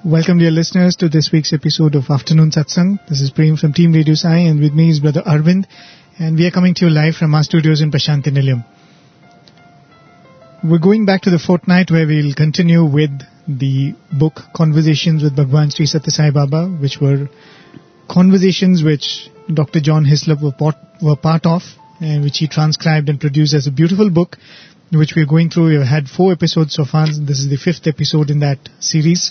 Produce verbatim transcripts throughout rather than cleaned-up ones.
Welcome, dear listeners, to this week's episode of Afternoon Satsang. This is Prem from Team Radio Sai, and with me is Brother Arvind, and we are coming to you live from our studios in Prasanthi Nilayam. We're going back to the fortnight where we'll continue with the book Conversations with Bhagwan Sri Satya Sai Baba, which were conversations which Doctor John Hislop were part, were part of, and which he transcribed and produced as a beautiful book, which we're going through. We've had four episodes so far. This is the fifth episode in that series.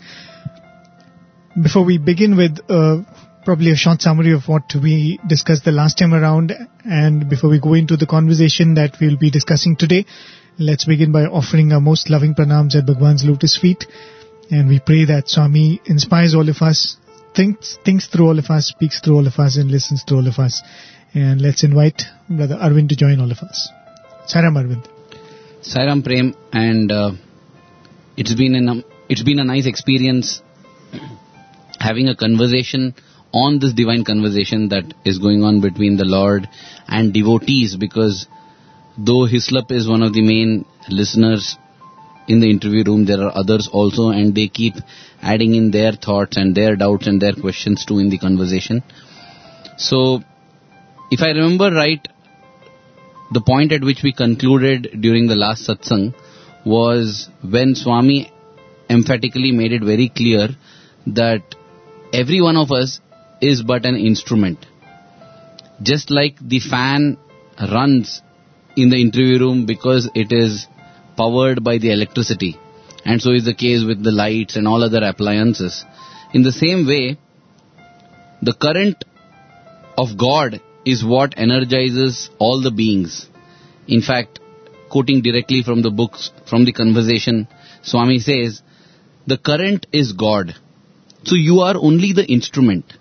Before we begin with uh, probably a short summary of what we discussed the last time around, and before we go into the conversation that we'll be discussing today, let's begin by offering our most loving pranams at Bhagwan's lotus feet. And we pray that Swami inspires all of us, thinks, thinks through all of us, speaks through all of us, and listens to all of us. And let's invite Brother Arvind to join all of us. Sairam Arvind. Sairam Prem, and uh, it's been an, it's been a nice experience having a conversation on this divine conversation that is going on between the Lord and devotees, because though Hislop is one of the main listeners in the interview room, there are others also, and they keep adding in their thoughts and their doubts and their questions too in the conversation. So, if I remember right, the point at which we concluded during the last satsang was when Swami emphatically made it very clear that every one of us is but an instrument. Just like the fan runs in the interview room because it is powered by the electricity, and so is the case with the lights and all other appliances. In the same way, the current of God is what energizes all the beings. In fact, quoting directly from the books, from the conversation, Swami says, the current is God. So you are only the instrument.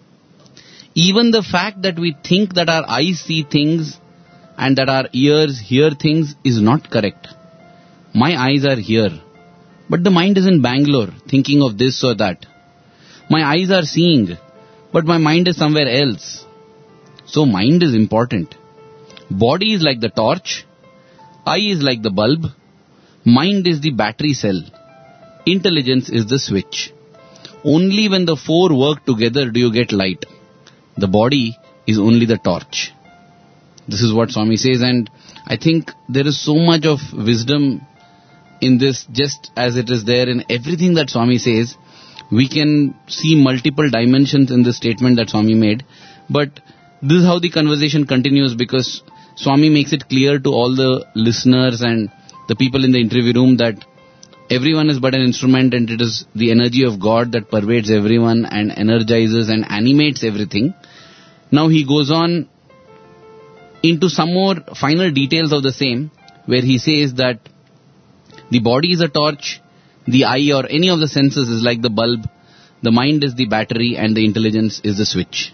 Even the fact that we think that our eyes see things and that our ears hear things is not correct. My eyes are here, but the mind is in Bangalore thinking of this or that. My eyes are seeing, but my mind is somewhere else. So mind is important. Body is like the torch, eye is like the bulb, mind is the battery cell, intelligence is the switch. Only when the four work together do you get light. The body is only the torch. This is what Swami says, and I think there is so much of wisdom in this, just as it is there in everything that Swami says. We can see multiple dimensions in the statement that Swami made, but this is how the conversation continues, because Swami makes it clear to all the listeners and the people in the interview room that everyone is but an instrument, and it is the energy of God that pervades everyone and energizes and animates everything. Now he goes on into some more final details of the same, where he says that the body is a torch, the eye or any of the senses is like the bulb, the mind is the battery, and the intelligence is the switch.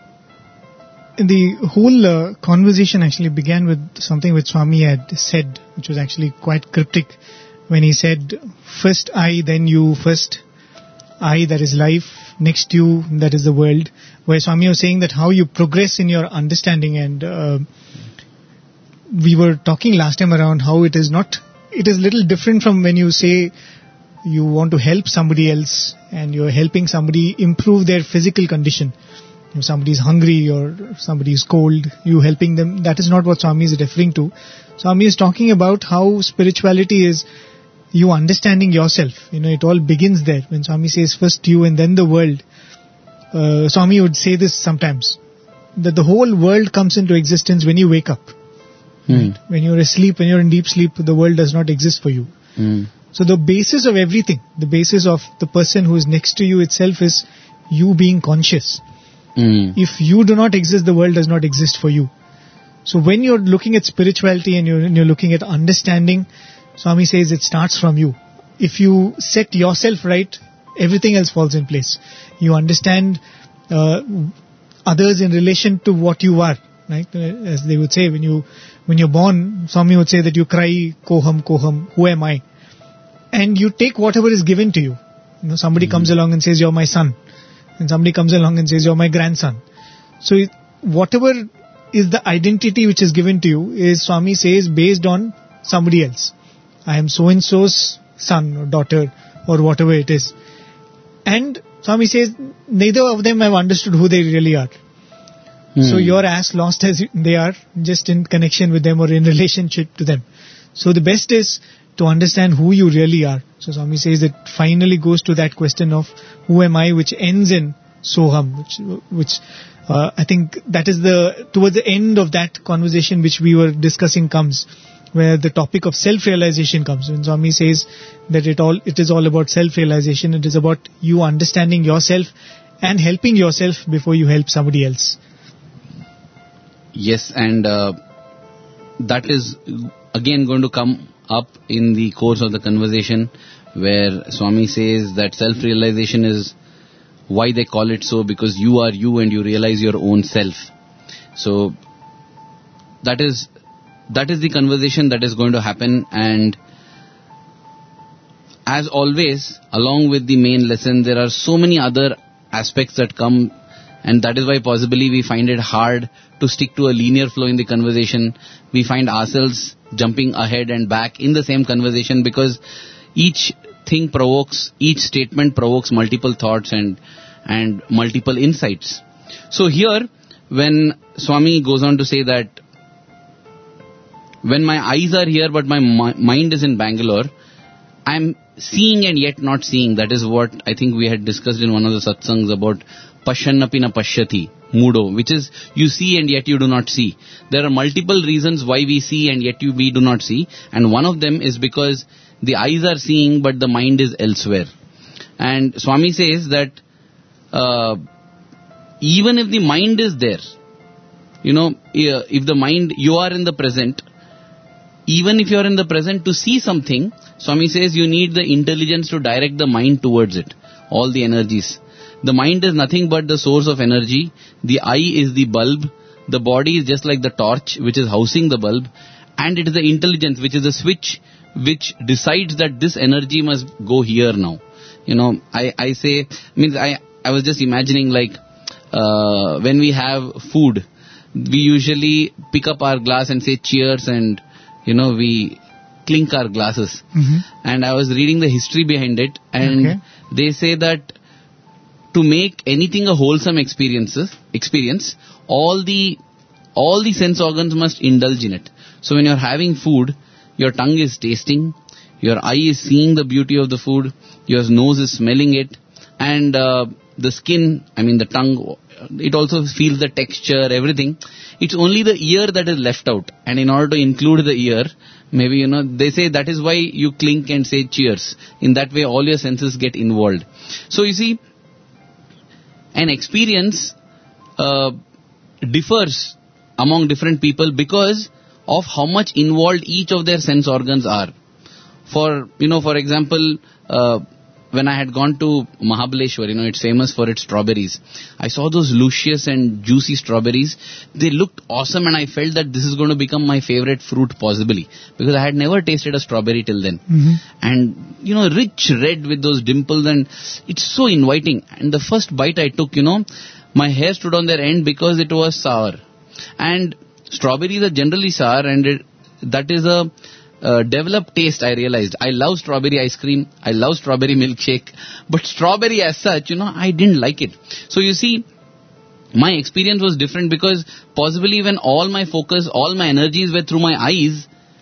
The whole uh, conversation actually began with something which Swami had said, which was actually quite cryptic, when he said, first I, then you, first I, that is life, next you, that is the world, where Swami was saying that how you progress in your understanding. And uh, we were talking last time around how it is not, it is little different from when you say you want to help somebody else and you're helping somebody improve their physical condition. If somebody is hungry or somebody is cold, you helping them. That is not what Swami is referring to. Swami is talking about how spirituality is you understanding yourself. You know, it all begins there. When Swami says first you and then the world, uh, Swami would say this sometimes, that the whole world comes into existence when you wake up. Hmm. Right? When you're asleep, when you're in deep sleep, the world does not exist for you. Hmm. So the basis of everything, the basis of the person who is next to you itself is you being conscious. Hmm. If you do not exist, the world does not exist for you. So when you're looking at spirituality and you're, and you're looking at understanding, Swami says it starts from you. If you set yourself right, everything else falls in place. You understand uh, others in relation to what you are. Right? As they would say, when you when you're born, Swami would say that you cry, koham, koham, who am I? And you take whatever is given to you. You know, somebody mm-hmm. comes along and says, you're my son. And somebody comes along and says, you're my grandson. So it, whatever is the identity which is given to you is, Swami says, based on somebody else. I am so-and-so's son or daughter or whatever it is. And Swami says, neither of them have understood who they really are. Hmm. So you're as lost as they are, just in connection with them or in relationship to them. So the best is to understand who you really are. So Swami says it finally goes to that question of who am I, which ends in Soham, which, which uh, I think that is the, towards the end of that conversation which we were discussing comes, where the topic of self-realization comes. When Swami says that it all, it is all about self-realization, it is about you understanding yourself and helping yourself before you help somebody else. Yes, and uh, that is again going to come up in the course of the conversation, where Swami says that self-realization is why they call it so, because you are you and you realize your own self. So that is that is the conversation that is going to happen, and as always, along with the main lesson, there are so many other aspects that come, and that is why possibly we find it hard to stick to a linear flow in the conversation. We find ourselves jumping ahead and back in the same conversation, because each thing provokes, each statement provokes multiple thoughts and and multiple insights. So here, when Swami goes on to say that when my eyes are here but my mi- mind is in Bangalore, I'm seeing and yet not seeing. That is what I think we had discussed in one of the satsangs about Pashyannapi na pashyati, Mudo, which is you see and yet you do not see. There are multiple reasons why we see and yet you, we do not see, and one of them is because the eyes are seeing but the mind is elsewhere. And Swami says that uh, even if the mind is there, you know, if the mind, you are in the present, even if you are in the present to see something, Swami says you need the intelligence to direct the mind towards it, all the energies. The mind is nothing but the source of energy. The eye is the bulb. The body is just like the torch which is housing the bulb. And it is the intelligence which is the switch which decides that this energy must go here now. You know, I, I say, means I, I was just imagining like uh, when we have food, we usually pick up our glass and say cheers, and, you know, we clink our glasses. Mm-hmm. And I was reading the history behind it, and Okay. they say that to make anything a wholesome experiences, experience, all the all the sense organs must indulge in it. So when you're having food, your tongue is tasting, your eye is seeing the beauty of the food, your nose is smelling it, and uh, the skin, I mean the tongue, it also feels the texture, everything. It's only the ear that is left out. And in order to include the ear, maybe, you know, they say that is why you clink and say cheers. In that way, all your senses get involved. So you see, an experience uh, differs among different people because of how much involved each of their sense organs are. For, you know, for example, uh, when I had gone to Mahabaleshwar, you know, it's famous for its strawberries. I saw those luscious and juicy strawberries. They looked awesome, and I felt that this is going to become my favorite fruit possibly, because I had never tasted a strawberry till then. Mm-hmm. And, you know, rich red with those dimples, and it's so inviting. And the first bite I took, you know, my hair stood on their end because it was sour. And strawberries are generally sour, and it, that is a Uh, developed taste, I realized. I love strawberry ice cream, I love strawberry milkshake, but strawberry as such, you know, I didn't like it. So you see, my experience was different because possibly when all my focus, all my energies were through my eyes,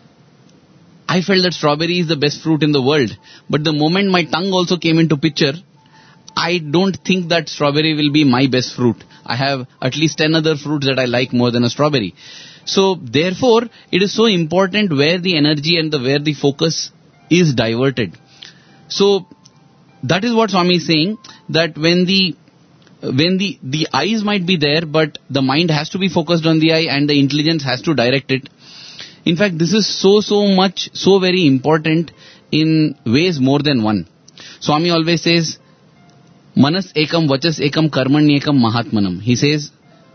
I felt that strawberry is the best fruit in the world. But the moment my tongue also came into picture, I don't think that strawberry will be my best fruit. I have at least ten other fruits that I like more than a strawberry. So therefore, it is so important where the energy and the where the focus is diverted. So that is what Swami is saying, that when the when the, the eyes might be there, but the mind has to be focused on the eye and the intelligence has to direct it. In fact, this is so, so much, so very important in ways more than one. Swami always says, Manas ekam vachas ekam karmani ekam mahatmanam. He says,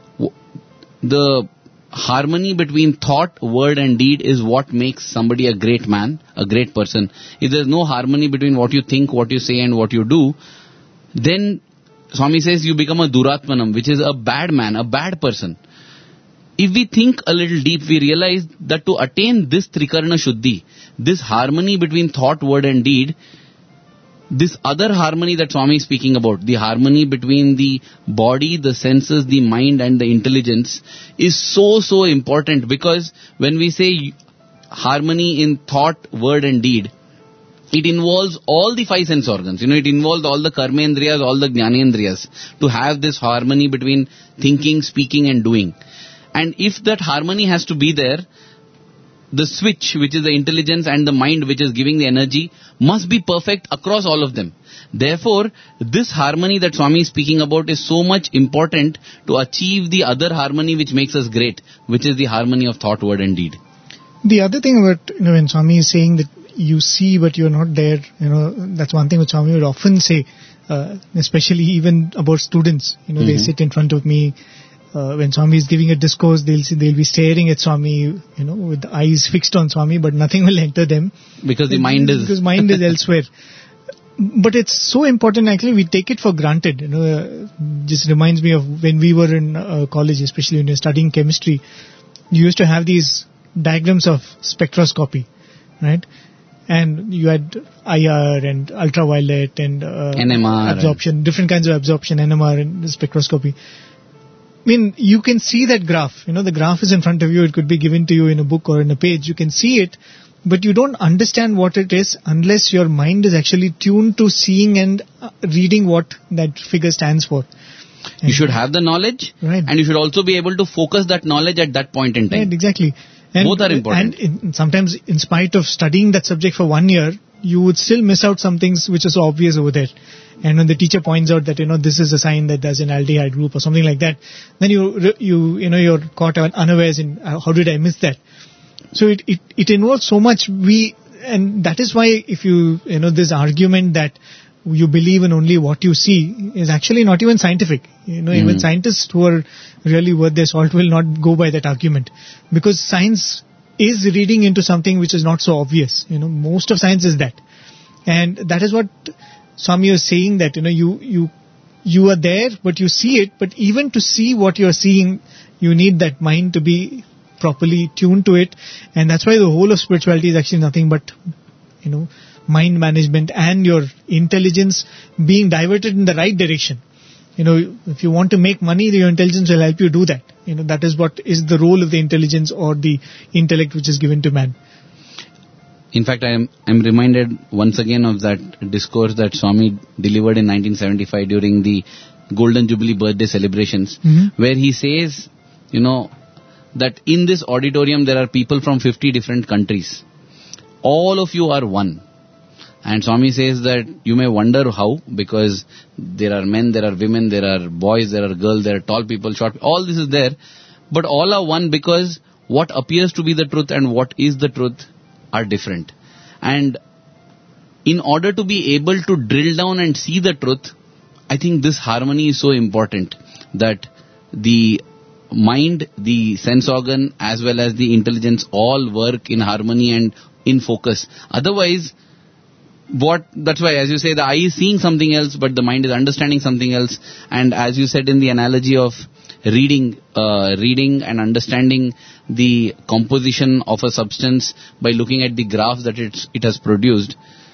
the harmony between thought, word and deed is what makes somebody a great man, a great person. If there is no harmony between what you think, what you say and what you do, then Swami says you become a duratmanam, which is a bad man, a bad person. If we think a little deep, we realize that to attain this Trikarna Shuddhi, this harmony between thought, word and deed, this other harmony that Swami is speaking about, the harmony between the body, the senses, the mind and the intelligence is so, so important, because when we say harmony in thought, word and deed, it involves all the five sense organs. You know, it involves all the karmendriyas, all the jnanendriyas to have this harmony between thinking, speaking and doing. And if that harmony has to be there, the switch, which is the intelligence, and the mind, which is giving the energy, must be perfect across all of them. Therefore, this harmony that Swami is speaking about is so much important to achieve the other harmony which makes us great, which is the harmony of thought, word and deed. The other thing about, you know, when Swami is saying that you see but you're not there, you know, that's one thing which Swami would often say, uh, especially even about students. You know, mm-hmm. they sit in front of me. Uh, when Swami is giving a discourse, they'll see, they'll be staring at Swami, you know, with the eyes fixed on Swami, but nothing will enter them. Because the mind is... Because mind is elsewhere. But it's so important, actually, we take it for granted. You know, uh, just reminds me of when we were in uh, college, especially when you're studying chemistry, you used to have these diagrams of spectroscopy, right? And you had I R and ultraviolet and uh, N M R absorption, and different kinds of absorption, N M R and spectroscopy. I mean, you can see that graph. You know, the graph is in front of you. It could be given to you in a book or in a page. You can see it, but you don't understand what it is unless your mind is actually tuned to seeing and uh, reading what that figure stands for. And you should have the knowledge, right, and you should also be able to focus that knowledge at that point in time. Right, exactly. And, both are important. And in, sometimes, in spite of studying that subject for one year, you would still miss out some things which is so obvious over there. And when the teacher points out that, you know, this is a sign that there's an aldehyde group or something like that, then you, you, you know, you're caught unawares in uh, how did I miss that? So it, it, it involves so much. We, and that is why if you, you know, this argument that you believe in only what you see is actually not even scientific. You know, mm-hmm. even scientists who are really worth their salt will not go by that argument, because science is reading into something which is not so obvious. You know, most of science is that. And that is what Swami was saying, that, you know, you, you, you are there, but you see it, but even to see what you're seeing, you need that mind to be properly tuned to it. And that's why the whole of spirituality is actually nothing but, you know, mind management and your intelligence being diverted in the right direction. You know, if you want to make money, your intelligence will help you do that. You know, that is what is the role of the intelligence or the intellect which is given to man. In fact, I am I'm reminded once again of that discourse that Swami delivered in nineteen seventy-five during the Golden Jubilee birthday celebrations, mm-hmm. where he says, you know, that in this auditorium there are people from fifty different countries. All of you are one. And Swami says that you may wonder how, because there are men, there are women, there are boys, there are girls, there are tall people, short people, all this is there. But all are one, because what appears to be the truth and what is the truth are different. And in order to be able to drill down and see the truth, I think this harmony is so important, that the mind, the sense organ as well as the intelligence all work in harmony and in focus. Otherwise, what that's why, as you say, the eye is seeing something else, but the mind is understanding something else. And as you said in the analogy of reading, uh, reading and understanding the composition of a substance by looking at the graphs that it it has produced,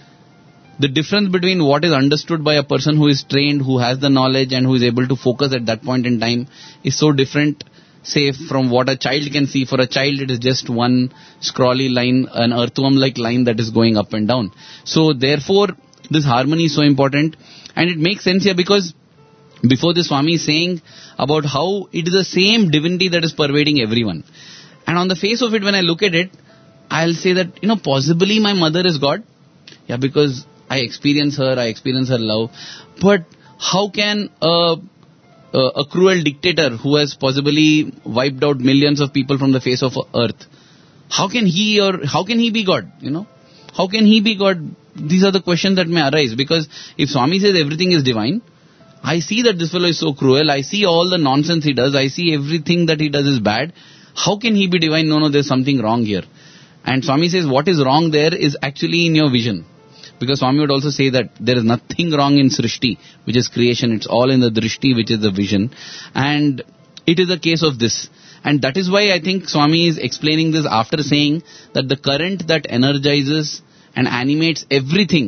the difference between what is understood by a person who is trained, who has the knowledge and who is able to focus at that point in time is so different, say, from what a child can see. For a child, it is just one scrawly line, an earthworm-like line that is going up and down. So therefore, this harmony is so important. And it makes sense here, because before this, Swami is saying about how it is the same divinity that is pervading everyone. And on the face of it, when I look at it, I'll say that, you know, possibly my mother is God. Yeah, because I experience her, I experience her love. But how can a, a, a cruel dictator who has possibly wiped out millions of people from the face of earth, how can he or how can he be God? You know, how can he be God? These are the questions that may arise. Because if Swami says everything is divine, I see that this fellow is so cruel. I see all the nonsense he does. I see everything that he does is bad. How can he be divine? No, no, there's something wrong here. And Swami says what is wrong there is actually in your vision. Because Swami would also say that there is nothing wrong in Srishti, which is creation. It's all in the Drishti, which is the vision. And it is a case of this. And that is why I think Swami is explaining this after saying that the current that energizes and animates everything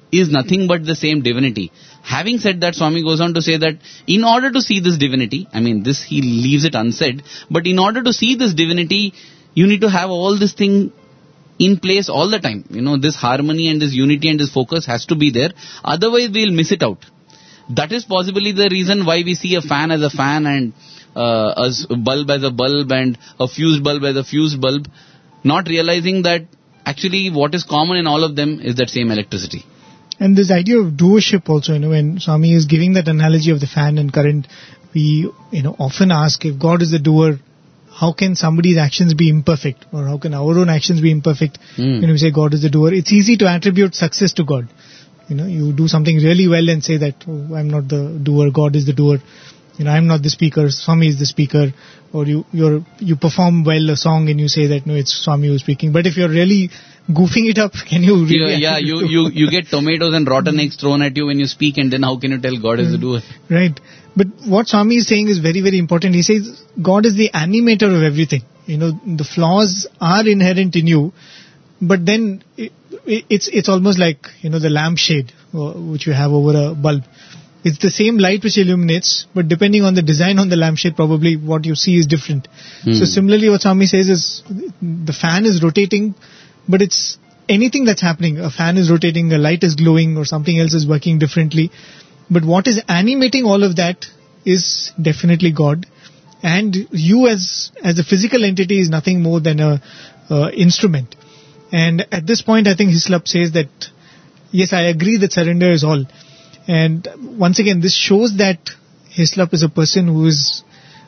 is nothing but the same divinity. Having said that, Swami goes on to say that in order to see this divinity, I mean this he leaves it unsaid, but in order to see this divinity, you need to have all this thing in place all the time. You know, this harmony and this unity and this focus has to be there. Otherwise, we'll miss it out. That is possibly the reason why we see a fan as a fan and uh, a bulb as a bulb and a fused bulb as a fused bulb, not realizing that actually what is common in all of them is that same electricity. And this idea of doership also, you know, when Swami is giving that analogy of the fan and current, we, you know, often ask, if God is the doer, how can somebody's actions be imperfect? Or how can our own actions be imperfect? Mm. When we say God is the doer, it's easy to attribute success to God. You know, you do something really well and say that, oh, I'm not the doer, God is the doer. You know, I'm not the speaker, Swami is the speaker. Or you you're, you perform well a song and you say that, no, it's Swami who's speaking. But if you're really goofing it up, can you really... Yeah, yeah you, you, you get tomatoes and rotten eggs thrown at you when you speak, and then how can you tell God is the doer? Right. But what Swami is saying is very, very important. He says God is the animator of everything. You know, the flaws are inherent in you, but then it, it, it's it's almost like, you know, the lampshade uh, which you have over a bulb. It's the same light which illuminates, but depending on the design on the lampshade, probably what you see is different. Hmm. So similarly, what Swami says is the fan is rotating, but it's anything that's happening. A fan is rotating, a light is glowing, or something else is working differently. But what is animating all of that is definitely God. And you as as a physical entity is nothing more than a uh, instrument. And at this point, I think Hislop says that, yes, I agree that surrender is all. And once again, this shows that Hislop is a person who is,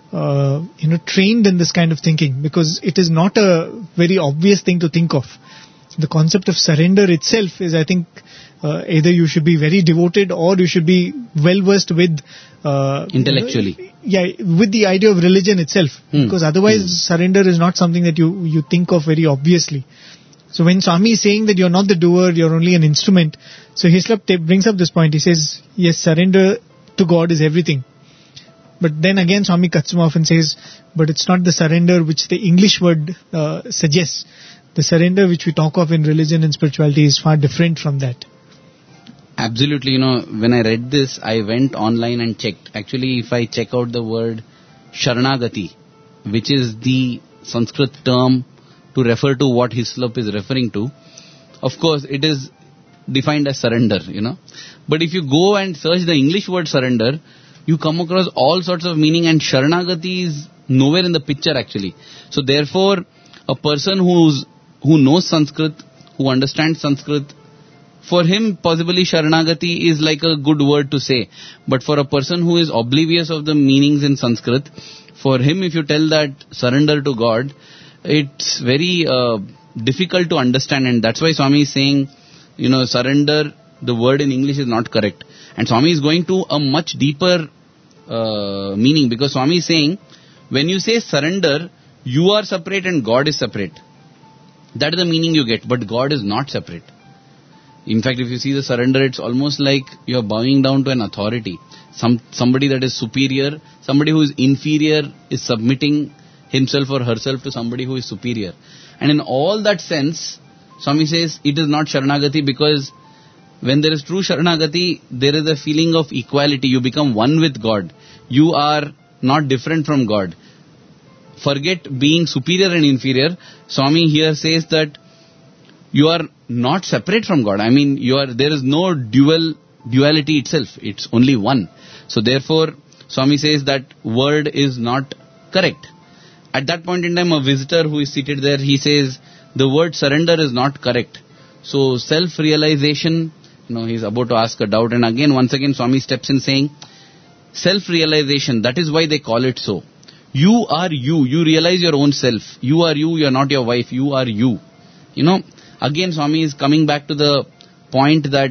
uh, you know, trained in this kind of thinking, because it is not a very obvious thing to think of. The concept of surrender itself is, I think, uh, either you should be very devoted or you should be well versed with uh, intellectually. You know, yeah, with the idea of religion itself, hmm. because otherwise hmm. surrender is not something that you you think of very obviously. So when Swami is saying that you're not the doer, you're only an instrument, so Hislop t- brings up this point. He says, yes, surrender to God is everything. But then again, Swami cuts him off and says, but it's not the surrender which the English word uh, suggests. The surrender which we talk of in religion and spirituality is far different from that. Absolutely. You know, when I read this, I went online and checked. Actually, if I check out the word Sharanagati, which is the Sanskrit term to refer to what Hislop is referring to, of course, it is defined as surrender, you know. But if you go and search the English word surrender, you come across all sorts of meaning, and Sharanagati is nowhere in the picture actually. So therefore, a person who's who knows Sanskrit, who understands Sanskrit, for him possibly Sharanagati is like a good word to say. But for a person who is oblivious of the meanings in Sanskrit, for him if you tell that surrender to God, it's very uh, difficult to understand, and that's why Swami is saying, you know, surrender, the word in English is not correct. And Swami is going to a much deeper uh, meaning, because Swami is saying, when you say surrender, you are separate and God is separate. That is the meaning you get, but God is not separate. In fact, if you see the surrender, it's almost like you are bowing down to an authority. Some somebody that is superior, somebody who is inferior is submitting himself or herself to somebody who is superior. And in all that sense, Swami says it is not Sharanagati, because when there is true Sharanagati, there is a feeling of equality. You become one with God. You are not different from God. Forget being superior and inferior. Swami here says that you are not separate from God. I mean, you are. There is no dual duality itself. It's only one. So therefore, Swami says that word is not correct. At that point in time, a visitor who is seated there, he says, the word surrender is not correct. So self-realization, you know, he's about to ask a doubt. And again, once again, Swami steps in saying, self-realization, that is why they call it so. You are you. You realize your own self. You are you. You are not your wife. You are you. You know, again, Swami is coming back to the point that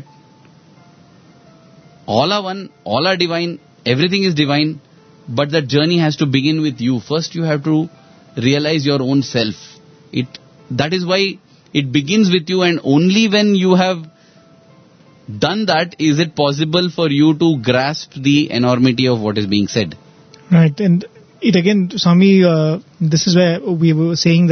all are one, all are divine, everything is divine. But that journey has to begin with you. First you have to realize your own self. It that is why it begins with you, and only when you have done that is it possible for you to grasp the enormity of what is being said. Right, and it again, Swami, uh, this is where we were saying that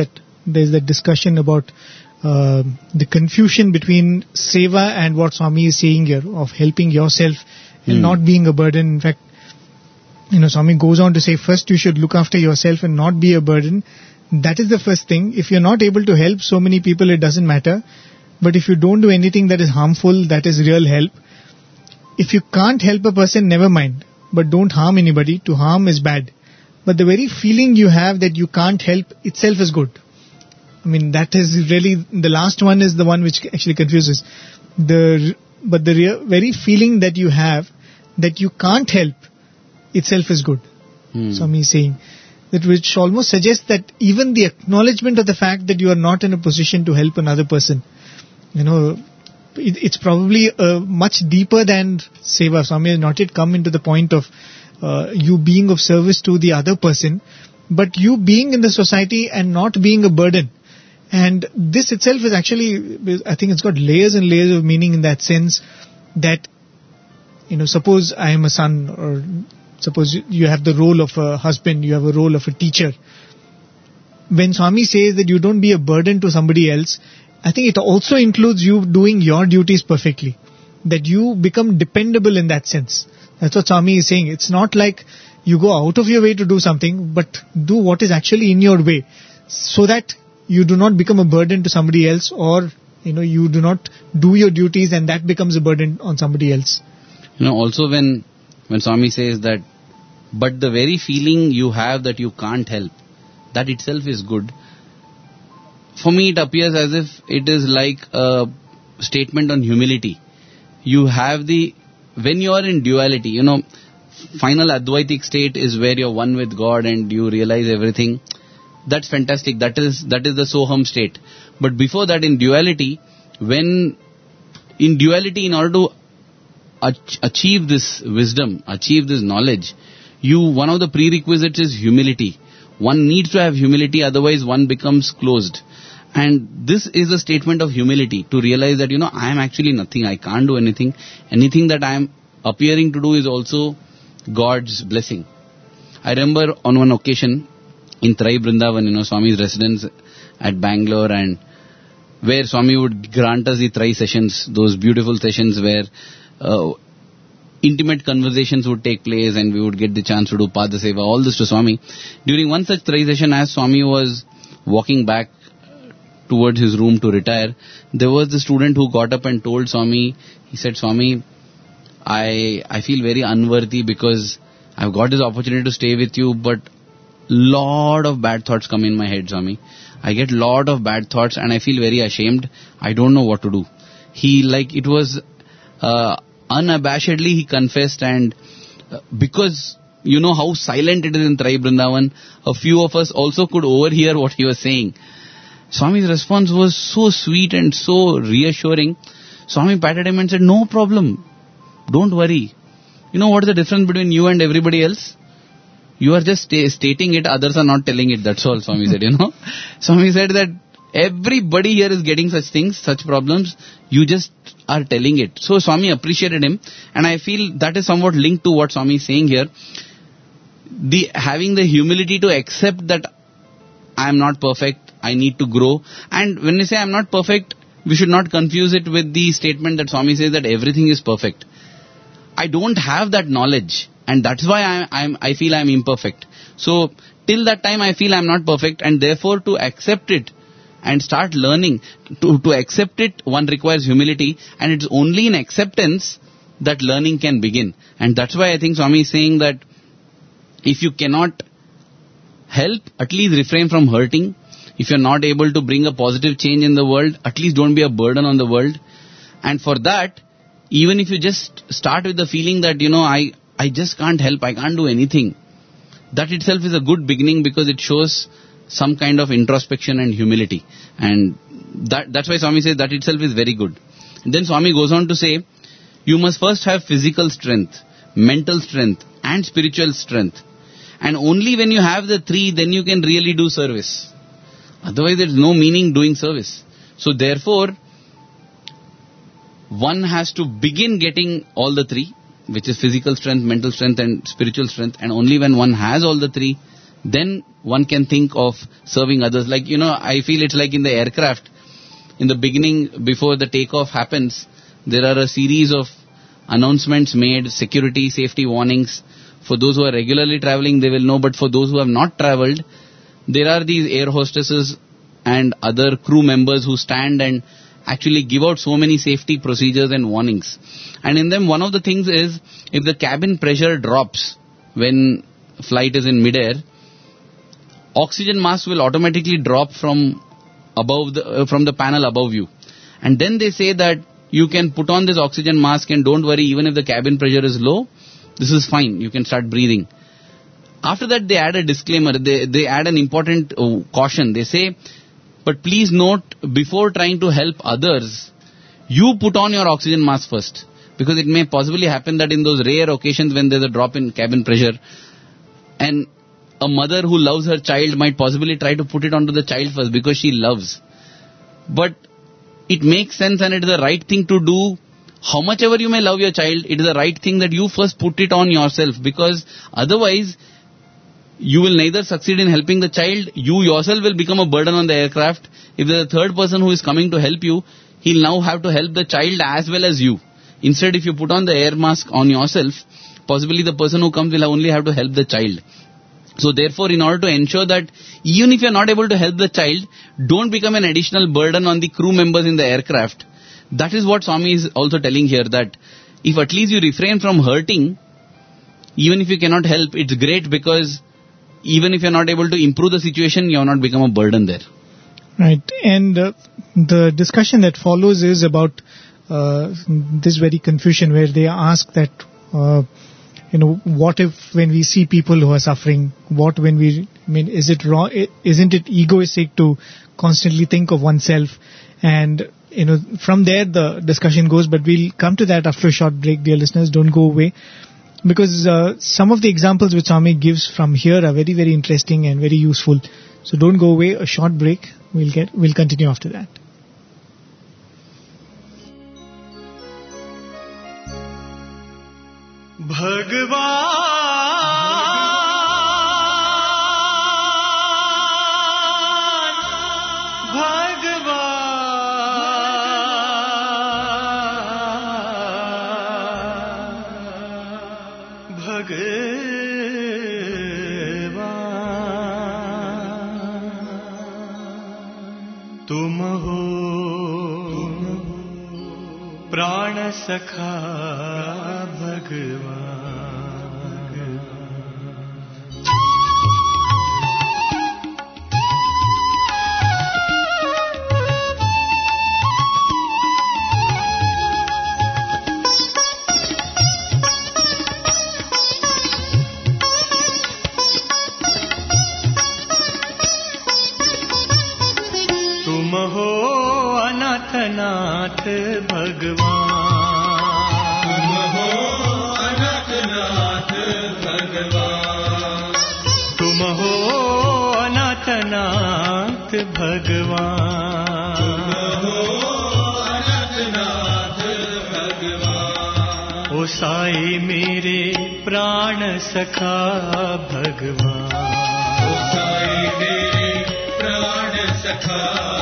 there's that discussion about uh, the confusion between seva and what Swami is saying here of helping yourself and Hmm. not being a burden. In fact, you know, Swami goes on to say, first you should look after yourself and not be a burden. That is the first thing. If you're not able to help so many people, it doesn't matter. But if you don't do anything that is harmful, that is real help. If you can't help a person, never mind. But don't harm anybody. To harm is bad. But the very feeling you have that you can't help itself is good. I mean, that is really, the last one is the one which actually confuses. The But the rea- very feeling that you have that you can't help itself is good. Hmm. Swami is saying that, which almost suggests that even the acknowledgement of the fact that you are not in a position to help another person, you know, it, it's probably uh, much deeper than seva. Swami has not yet come into the point of uh, you being of service to the other person, but you being in the society and not being a burden. And this itself is actually, I think it's got layers and layers of meaning in that sense that, you know, suppose I am a son, or suppose you have the role of a husband, you have a role of a teacher. When Swami says that you don't be a burden to somebody else, I think it also includes you doing your duties perfectly. That you become dependable in that sense. That's what Swami is saying. It's not like you go out of your way to do something, but do what is actually in your way, so that you do not become a burden to somebody else, or, you know, you do not do your duties and that becomes a burden on somebody else. You know, also when, when Swami says that, but the very feeling you have that you can't help, that itself is good. For me, it appears as if it is like a statement on humility. You have the, when you are in duality, you know, final Advaitic state is where you're one with God and you realize everything. That's fantastic. That is that is the Soham state. But before that, in duality, when in duality, in order to ach- achieve this wisdom, achieve this knowledge, you one of the prerequisites is humility. One needs to have humility, otherwise one becomes closed. And this is a statement of humility, to realize that, you know, I am actually nothing. I can't do anything. Anything that I am appearing to do is also God's blessing. I remember on one occasion, in Trai Vrindavan, you know, Swami's residence at Bangalore, and where Swami would grant us the Trai sessions, those beautiful sessions where uh, intimate conversations would take place and we would get the chance to do Pada Seva, all this to Swami. During one such Trai session, as Swami was walking back towards his room to retire, there was the student who got up and told Swami, he said, Swami, I, I feel very unworthy because I've got this opportunity to stay with you, but lot of bad thoughts come in my head, Swami. I get lot of bad thoughts and I feel very ashamed. I don't know what to do. He, like, it was uh, unabashedly he confessed, and uh, because you know how silent it is in Trai Vrindavan, a few of us also could overhear what he was saying. Swami's response was so sweet and so reassuring. Swami patted him and said, no problem. Don't worry. You know what is the difference between you and everybody else? You are just sta- stating it, others are not telling it. That's all, Swami said, you know. Swami said that everybody here is getting such things, such problems. You just are telling it. So Swami appreciated him, and I feel that is somewhat linked to what Swami is saying here. The having the humility to accept that I am not perfect, I need to grow. And when we say I am not perfect, we should not confuse it with the statement that Swami says that everything is perfect. I don't have that knowledge, and that's why I I'm, I feel I'm imperfect. So till that time I feel I'm not perfect, and therefore to accept it and start learning, to, to accept it, one requires humility, and it's only in acceptance that learning can begin. And that's why I think Swami is saying that if you cannot help, at least refrain from hurting. If you're not able to bring a positive change in the world, at least don't be a burden on the world. And for that, even if you just start with the feeling that, you know, I, I just can't help, I can't do anything, that itself is a good beginning, because it shows some kind of introspection and humility. And that that's why Swami says that itself is very good. And then Swami goes on to say, you must first have physical strength, mental strength and spiritual strength. And only when you have the three, then you can really do service. Otherwise there is no meaning doing service. So therefore, one has to begin getting all the three, which is physical strength, mental strength and spiritual strength. And only when one has all the three, then one can think of serving others. Like, you know, I feel it's like in the aircraft. In the beginning, before the takeoff happens, there are a series of announcements made, security, safety warnings. For those who are regularly traveling, they will know. But for those who have not traveled, there are these air hostesses and other crew members who stand and actually give out so many safety procedures and warnings. And in them, one of the things is, if the cabin pressure drops when flight is in midair, oxygen mask will automatically drop from above the uh, from the panel above you. And then they say that you can put on this oxygen mask and don't worry, even if the cabin pressure is low, this is fine, you can start breathing. After that, they add a disclaimer, they, they add an important uh, caution. They say, but please note, before trying to help others, you put on your oxygen mask first. Because it may possibly happen that in those rare occasions when there's a drop in cabin pressure, and a mother who loves her child might possibly try to put it onto the child first because she loves. But it makes sense and it is the right thing to do. How much ever you may love your child, it is the right thing that you first put it on yourself, because otherwise you will neither succeed in helping the child, you yourself will become a burden on the aircraft. If there is a third person who is coming to help you, he'll now have to help the child as well as you. Instead, if you put on the air mask on yourself, possibly the person who comes will only have to help the child. So therefore, in order to ensure that even if you are not able to help the child, don't become an additional burden on the crew members in the aircraft. That is what Swami is also telling here, that if at least you refrain from hurting, even if you cannot help, it's great, because even if you are not able to improve the situation, you have not become a burden there. Right. And uh, the discussion that follows is about uh, this very confusion where they ask that, uh, you know, what if when we see people who are suffering, what when we, I mean, is it wrong, isn't it egoistic to constantly think of oneself? And, you know, from there the discussion goes, but we'll come to that after a short break, dear listeners, don't go away. Because uh, some of the examples which Swami gives from here are very, very interesting and very useful. So don't go away, a short break, we'll get, we'll continue after that. Bhagavan, Bhagavan, Bhagavan, Tum ho Prana Sakha Bhagavan. तुम हो अनाथ नाथ भगवान, तुम हो अनाथ नाथ भगवान, तुम हो अनाथ नाथ भगवान, तुम हो अनाथ नाथ भगवान। ओ साई मेरे प्राण सखा भगवान, ओ साई मेरे प्राण सखा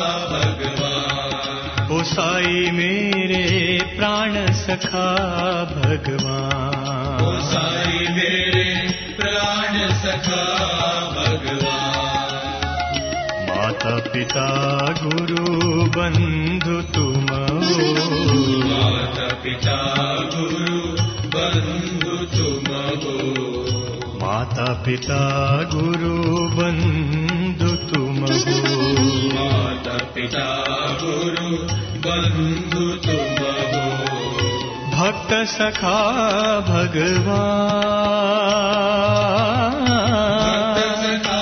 भगवान, ओ साई मेरे प्राण सखा भगवान, ओ साई मेरे प्राण सखा भगवान। माता पिता गुरु बंधु तुम हो, माता पिता गुरु बंधु तुम हो, माता पिता गुरु बंधु तुम हो, माता पिता गुरु बंधु तुम हो। भक्त सखा भगवान, भक्त सखा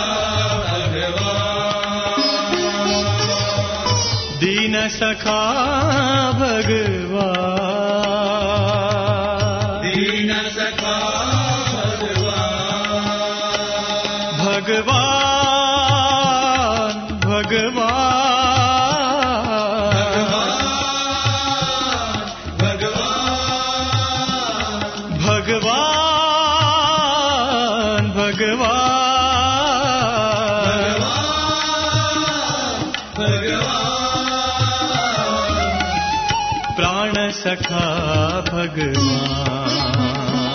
भगवान, दीन सखा भगवान, दीन सखा भगवान, भगवान भगवान, भगवान भगवान, भगवान सखा भगवान,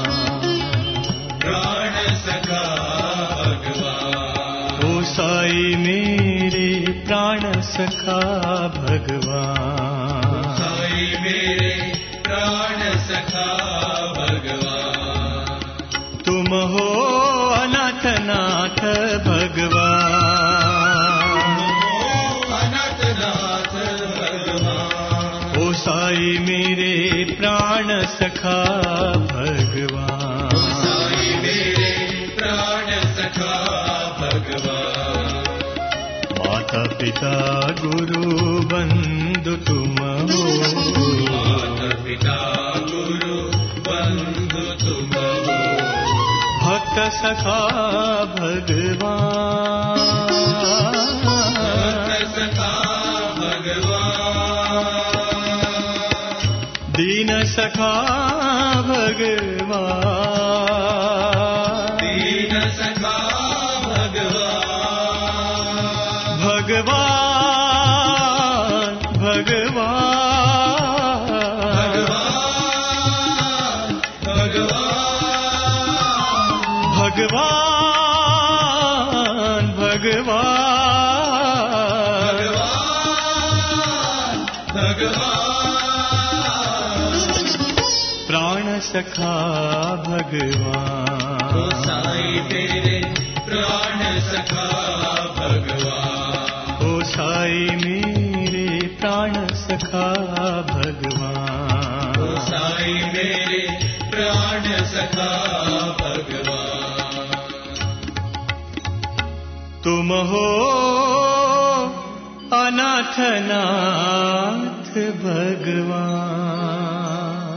प्राण सखा भगवान, ओ साई मेरे प्राण सखा भगवान, साई मेरे प्राण सखा भगवान, तुम हो अनाथ नाथ भगवान, अनाथ नाथ भगवान, ओ साई मेरे प्राण सखा भगवान, साई मेरे प्राण सखा भगवान, माता पिता गुरु बंधु तुम हो, माता पिता गुरु बंधु तुम हो, भक्त सखा भगवान, भक्त सखा भगवान, दीन सखा भगवान, दीन सखा भगवान, भगवान भगवान, भगवान भगवान, भगवान भगवान, प्राण सखा भगवान, ओ साई मेरे प्राण सखा भगवान, ओ साई मेरे प्राण सखा भगवान, ओ साई मेरे प्राण सखा भगवान, तुम हो अनाथ नाथ भगवान.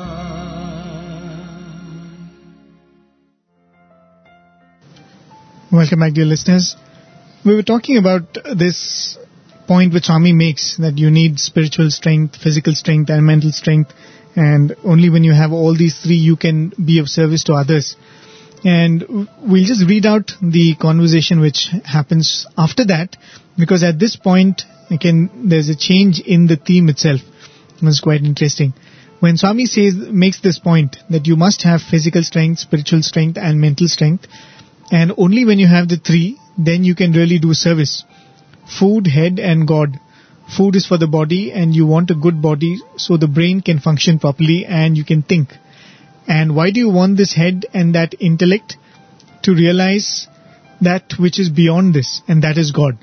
Welcome back, dear listeners. We were talking about this point which Swami makes, that you need spiritual strength, physical strength and mental strength, and only when you have all these three you can be of service to others. And we'll just read out the conversation which happens after that, because at this point, again, there's a change in the theme itself. It's quite interesting. When Swami says, makes this point that you must have physical strength, spiritual strength and mental strength, and only when you have the three, then you can really do service. Food, head and God. Food is for the body, and you want a good body so the brain can function properly and you can think. And why do you want this head and that intellect? To realize that which is beyond this, and that is God.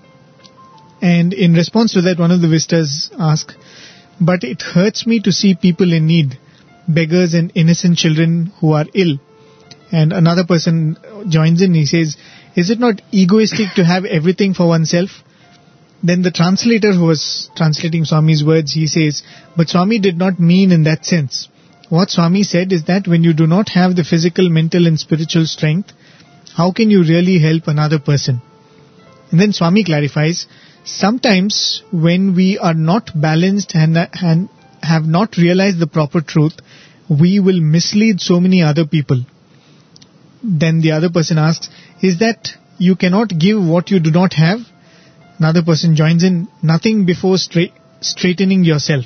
And in response to that, one of the visitors asked, but it hurts me to see people in need, beggars and innocent children who are ill. And another person joins in, he says, is it not egoistic to have everything for oneself? Then the translator who was translating Swami's words, he says, but Swami did not mean in that sense. What Swami said is that when you do not have the physical, mental and spiritual strength, how can you really help another person? And then Swami clarifies, sometimes when we are not balanced and, and have not realized the proper truth, we will mislead so many other people. Then the other person asks, is that you cannot give what you do not have? Another person joins in, nothing before straight, straightening yourself.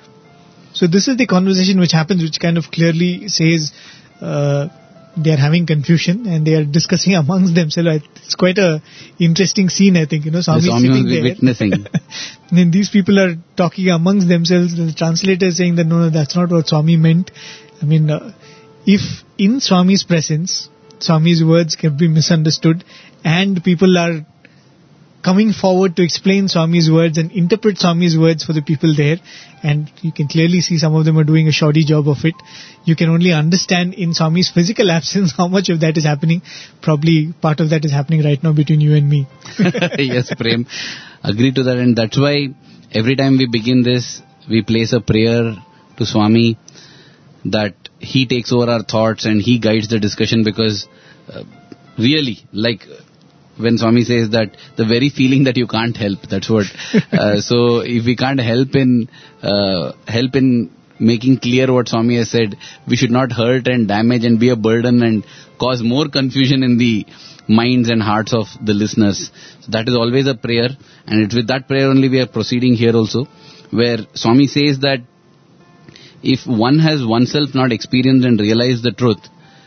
So this is the conversation which happens, which kind of clearly says uh, they are having confusion and they are discussing amongst themselves. It's quite a interesting scene, I think. You know, Swami is sitting there. Witnessing. And then these people are talking amongst themselves. The translator is saying that no, no, that's not what Swami meant. I mean, uh, if in Swami's presence, Swami's words can be misunderstood and people are coming forward to explain Swami's words and interpret Swami's words for the people there, and you can clearly see some of them are doing a shoddy job of it. You can only understand in Swami's physical absence how much of that is happening. Probably part of that is happening right now between you and me. Yes, Prem. Agree to that, and that's why every time we begin this, we place a prayer to Swami that he takes over our thoughts and he guides the discussion, because uh, really, like when Swami says that the very feeling that you can't help, that's what. Uh, so if we can't help in uh, help in making clear what Swami has said, we should not hurt and damage and be a burden and cause more confusion in the minds and hearts of the listeners. So that is always a prayer, and it's with that prayer only we are proceeding here also, where Swami says that if one has oneself not experienced and realized the truth,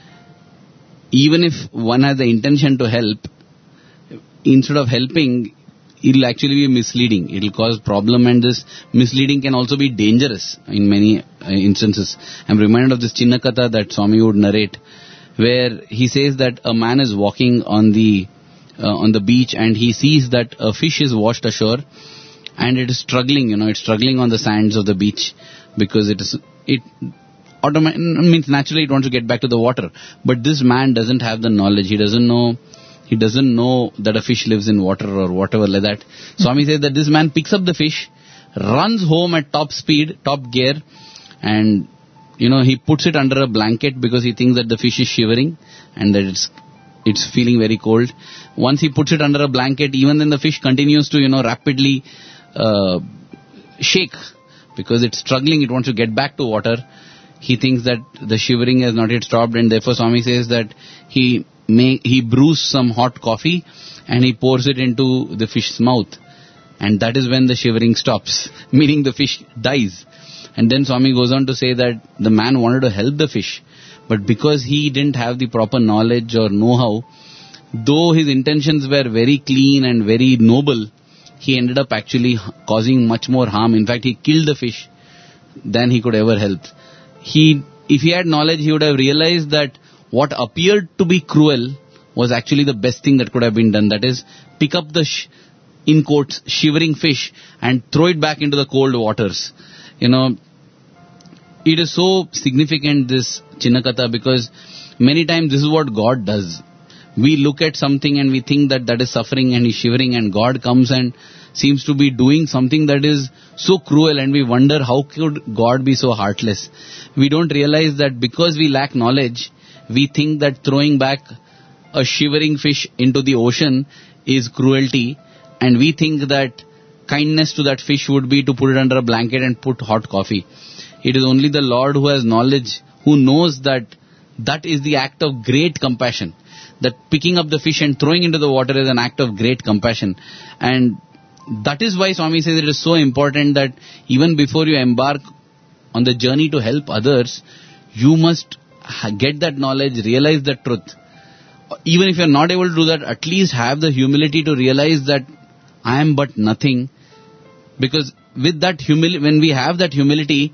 even if one has the intention to help, instead of helping, it will actually be misleading. It will cause problem, and this misleading can also be dangerous in many uh, instances. I'm reminded of this Chinnakatha that Swami would narrate, where he says that a man is walking on the uh, on the beach and he sees that a fish is washed ashore and it is struggling, you know, it's struggling on the sands of the beach because it is it automatic means naturally it wants to get back to the water. But this man doesn't have the knowledge. He doesn't know. He doesn't know that a fish lives in water or whatever like that. Swami says that this man picks up the fish, runs home at top speed, top gear, and you know he puts it under a blanket because he thinks that the fish is shivering and that it's it's feeling very cold. Once he puts it under a blanket, even then the fish continues to you know rapidly uh, shake because it's struggling. It wants to get back to water. He thinks that the shivering has not yet stopped, and therefore Swami says that he may, he brews some hot coffee and he pours it into the fish's mouth, and that is when the shivering stops, meaning the fish dies. And then Swami goes on to say that the man wanted to help the fish, but because he didn't have the proper knowledge or know-how, though his intentions were very clean and very noble, he ended up actually causing much more harm. In fact, he killed the fish than he could ever help. He, if he had knowledge, he would have realized that what appeared to be cruel was actually the best thing that could have been done. That is, pick up the, sh- in quotes, shivering fish and throw it back into the cold waters. You know, it is so significant, this Chinnakatha, because many times this is what God does. We look at something and we think that that is suffering and is shivering, and God comes and seems to be doing something that is so cruel, and we wonder how could God be so heartless. We don't realize that because we lack knowledge, we think that throwing back a shivering fish into the ocean is cruelty, and we think that kindness to that fish would be to put it under a blanket and put hot coffee. It is only the Lord who has knowledge, who knows that that is the act of great compassion. That picking up the fish and throwing into the water is an act of great compassion. And that is why Swami says it is so important that even before you embark on the journey to help others, you must get that knowledge, realize the truth. Even if you are not able to do that, at least have the humility to realize that I am but nothing. Because with that humility, when we have that humility,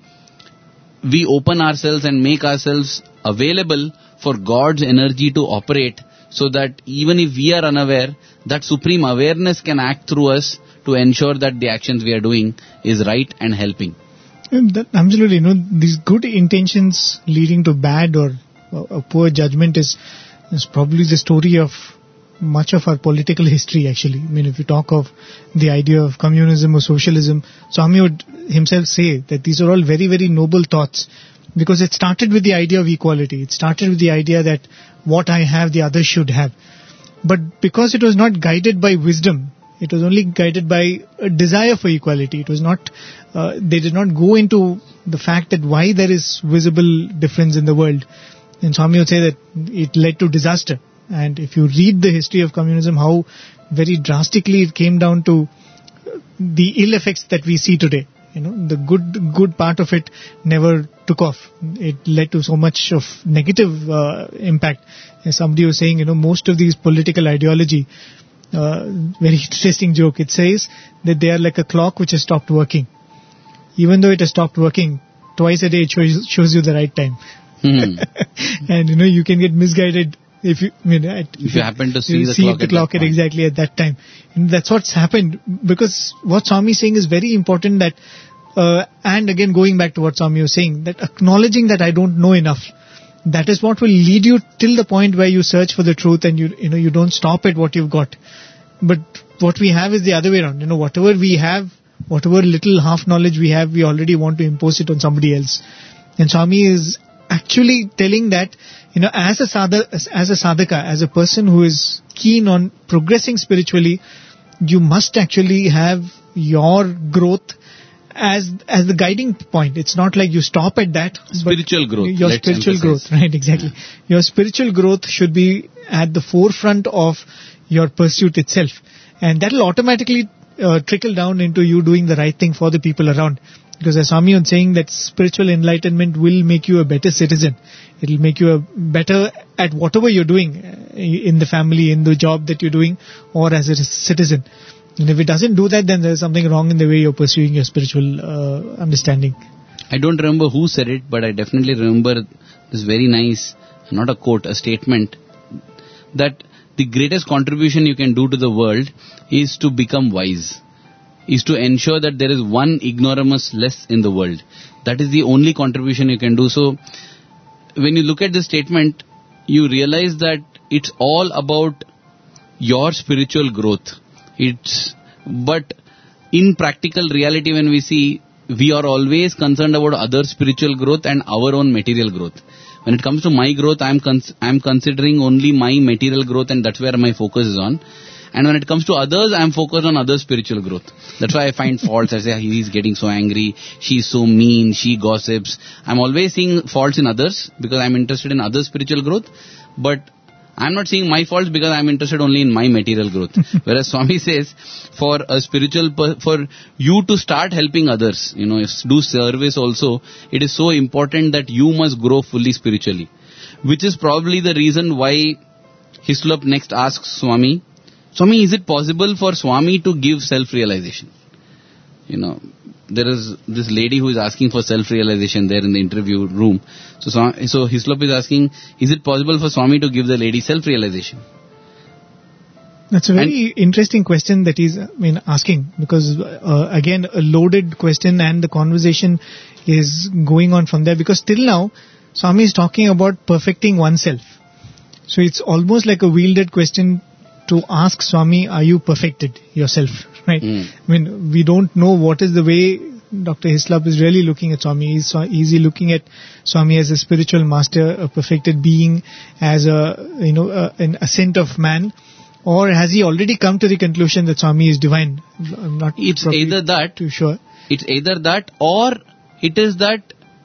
we open ourselves and make ourselves available for God's energy to operate, so that even if we are unaware, that supreme awareness can act through us to ensure that the actions we are doing is right and helping. That, absolutely, you know, these good intentions leading to bad or uh, poor judgment is, is probably the story of much of our political history, actually. I mean, if you talk of the idea of communism or socialism, Swami would himself say that these are all very, very noble thoughts, because it started with the idea of equality. It started with the idea that what I have, the others should have. But because it was not guided by wisdom, it was only guided by a desire for equality. It was not, uh, they did not go into the fact that why there is visible difference in the world. And Swami would say that it led to disaster. And if you read the history of communism, how very drastically it came down to the ill effects that we see today. You know, the good good part of it never took off. It led to so much of negative uh, impact. As somebody was saying, you know, most of these political ideology, uh, very interesting joke. It says that they are like a clock which has stopped working. Even though it has stopped working, twice a day it shows, shows you the right time. Hmm. And, you know, you can get misguided if you, I mean, at, if you happen to see you the see clock, the at, clock that at exactly at that time. And that's what's happened, because what Swami is saying is very important, that uh, and again going back to what Swami was saying, that acknowledging that I don't know enough, that is what will lead you till the point where you search for the truth, and you you know you don't stop at what you've got. But what we have is the other way around. You know, whatever we have, whatever little half knowledge we have, we already want to impose it on somebody else. And Swami is actually telling that, you know, as a sadhaka, as a sadhaka, as a person who is keen on progressing spiritually, you must actually have your growth as as the guiding point. It's not like you stop at that. Spiritual growth. Your Let's spiritual emphasize. growth, right? Exactly. Yeah. Your spiritual growth should be at the forefront of your pursuit itself, and that will automatically uh, trickle down into you doing the right thing for the people around. Because as Swami was saying, that spiritual enlightenment will make you a better citizen. It will make you a better at whatever you're doing uh, in the family, in the job that you're doing, or as a citizen. And if it doesn't do that, then there's something wrong in the way you're pursuing your spiritual uh, understanding. I don't remember who said it, but I definitely remember this very nice, not a quote, a statement, that the greatest contribution you can do to the world is to become wise. Is to ensure that there is one ignoramus less in the world. That is the only contribution you can do. So, when you look at this statement, you realize that it's all about your spiritual growth. It's, but in practical reality, when we see, we are always concerned about other spiritual growth and our own material growth. When it comes to my growth, I'm cons- I'm considering only my material growth, and that's where my focus is on. And when it comes to others, I'm focused on other spiritual growth. That's why I find faults. I say, he's getting so angry, she's so mean, she gossips. I'm always seeing faults in others because I'm interested in other spiritual growth. But I'm not seeing my faults because I'm interested only in my material growth. Whereas Swami says, for a spiritual, per- for you to start helping others, you know, do service also, it is so important that you must grow fully spiritually. Which is probably the reason why Hislop next asks Swami, Swami, is it possible for Swami to give self-realization? You know, there is this lady who is asking for self-realization there in the interview room. So, so Hislop is asking, is it possible for Swami to give the lady self-realization? That's a very and, interesting question that he's I mean, asking, because uh, again, a loaded question, and the conversation is going on from there, because till now, Swami is talking about perfecting oneself. So it's almost like a wielded question to ask Swami, are you perfected yourself? Right? Mm. I mean, we don't know what is the way Doctor Hislop is really looking at Swami. Is, is he looking at Swami as a spiritual master, a perfected being, as a, you know, a, an ascent of man? Or has he already come to the conclusion that Swami is divine? I'm not It's either that, too sure. It's either that, or it is that,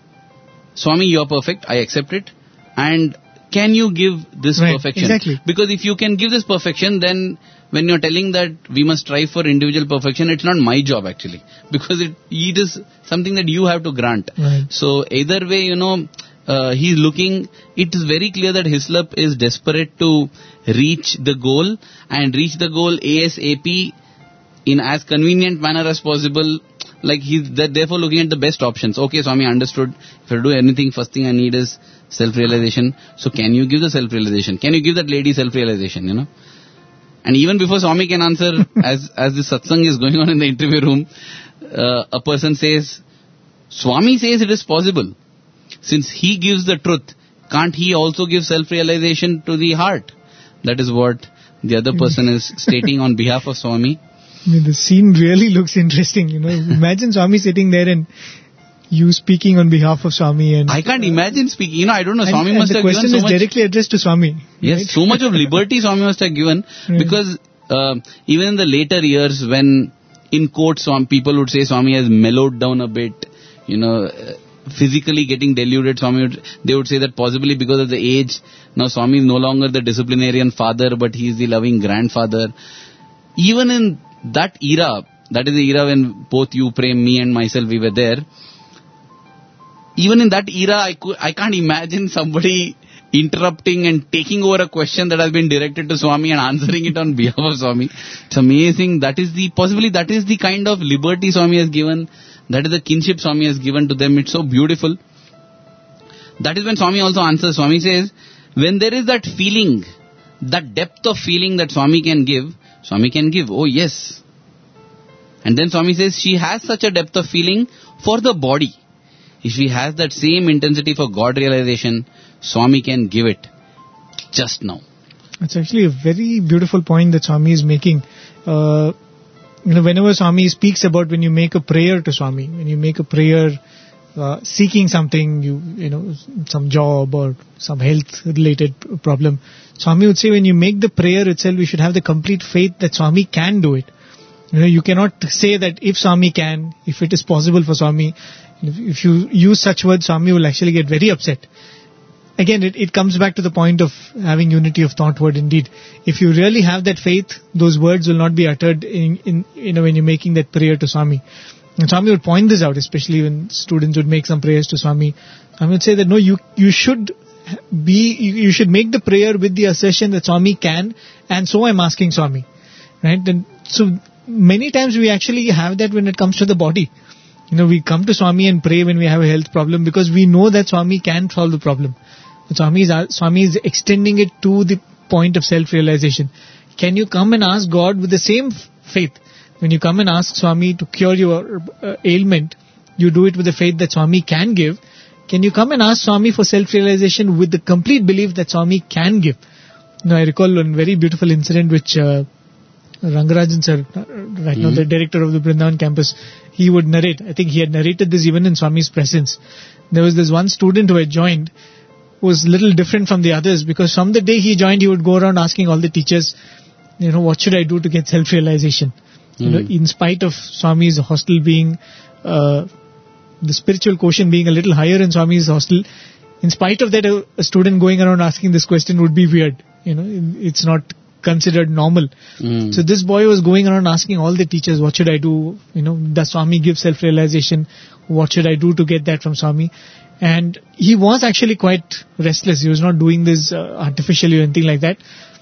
Swami, you are perfect, I accept it, and can you give this right, perfection? Exactly. Because if you can give this perfection, then when you're telling that we must strive for individual perfection, it's not my job actually. Because it, it is something that you have to grant. Right. So either way, you know, uh, he's looking, it is very clear that Hislop is desperate to reach the goal, and reach the goal ASAP in as convenient manner as possible. Like he's therefore looking at the best options. Okay, Swami, understood. If I do anything, first thing I need is self-realization. So can you give the self-realization? Can you give that lady self-realization, you know? And even before Swami can answer, as as the satsang is going on in the interview room, uh, a person says, Swami says it is possible. Since he gives the truth, can't he also give self-realization to the heart? That is what the other person is stating on behalf of Swami. I mean, the scene really looks interesting, you know. Imagine Swami sitting there and you speaking on behalf of Swami. And I can't uh, imagine speaking. You know, I don't know. And, Swami and must have given so much. The question is directly addressed to Swami. Yes, right? So much of liberty Swami must have given. Right. Because uh, even in the later years, when in quotes, some people would say Swami has mellowed down a bit, you know, uh, physically getting deluded, Swami would, they would say that possibly because of the age, now Swami is no longer the disciplinarian father, but he is the loving grandfather. Even in that era, that is the era when both you, Prem, me and myself, we were there. Even in that era, I, could, I can't imagine somebody interrupting and taking over a question that has been directed to Swami and answering it on behalf of Swami. It's amazing. That is the, possibly that is the kind of liberty Swami has given. That is the kinship Swami has given to them. It's so beautiful. That is when Swami also answers. Swami says, when there is that feeling, that depth of feeling that Swami can give, Swami can give. Oh yes. And then Swami says, she has such a depth of feeling for the body. If she has that same intensity for God realization, Swami can give it just now. It's actually a very beautiful point that Swami is making. Uh, you know, whenever Swami speaks about when you make a prayer to Swami, when you make a prayer uh, seeking something, you you know, some job or some health-related problem, Swami would say when you make the prayer itself, you should have the complete faith that Swami can do it. You know, you cannot say that if Swami can, if it is possible for Swami, if, if you use such words, Swami will actually get very upset. again, it, it comes back to the point of having unity of thought, word and deed. If you really have that faith, those words will not be uttered in, in you know, when you're making that prayer to Swami. And Swami would point this out, especially when students would make some prayers to Swami. Swami would say that, no, you, you should be, you, you should make the prayer with the assertion that Swami can, and so I'm asking Swami. Right? And so many times we actually have that when it comes to the body. You know, we come to Swami and pray when we have a health problem because we know that Swami can solve the problem. But Swami is, Swami is extending it to the point of self-realization. Can you come and ask God with the same f- faith? When you come and ask Swami to cure your uh, ailment, you do it with the faith that Swami can give. Can you come and ask Swami for self-realization with the complete belief that Swami can give? Now, I recall one very beautiful incident which uh, Rangarajan sir, uh, right mm-hmm. now the director of the Vrindavan campus, he would narrate. I think he had narrated this even in Swami's presence. There was this one student who had joined who was a little different from the others because from the day he joined, he would go around asking all the teachers, you know, what should I do to get self-realization? You know, in spite of Swami's hostel being, uh, the spiritual quotient being a little higher in Swami's hostel, in spite of that, a, a student going around asking this question would be weird. You know, it's not considered normal. Mm. So this boy was going around asking all the teachers, what should I do? You know, does Swami give self-realization? What should I do to get that from Swami? And he was actually quite restless. He was not doing this uh, artificially or anything like that.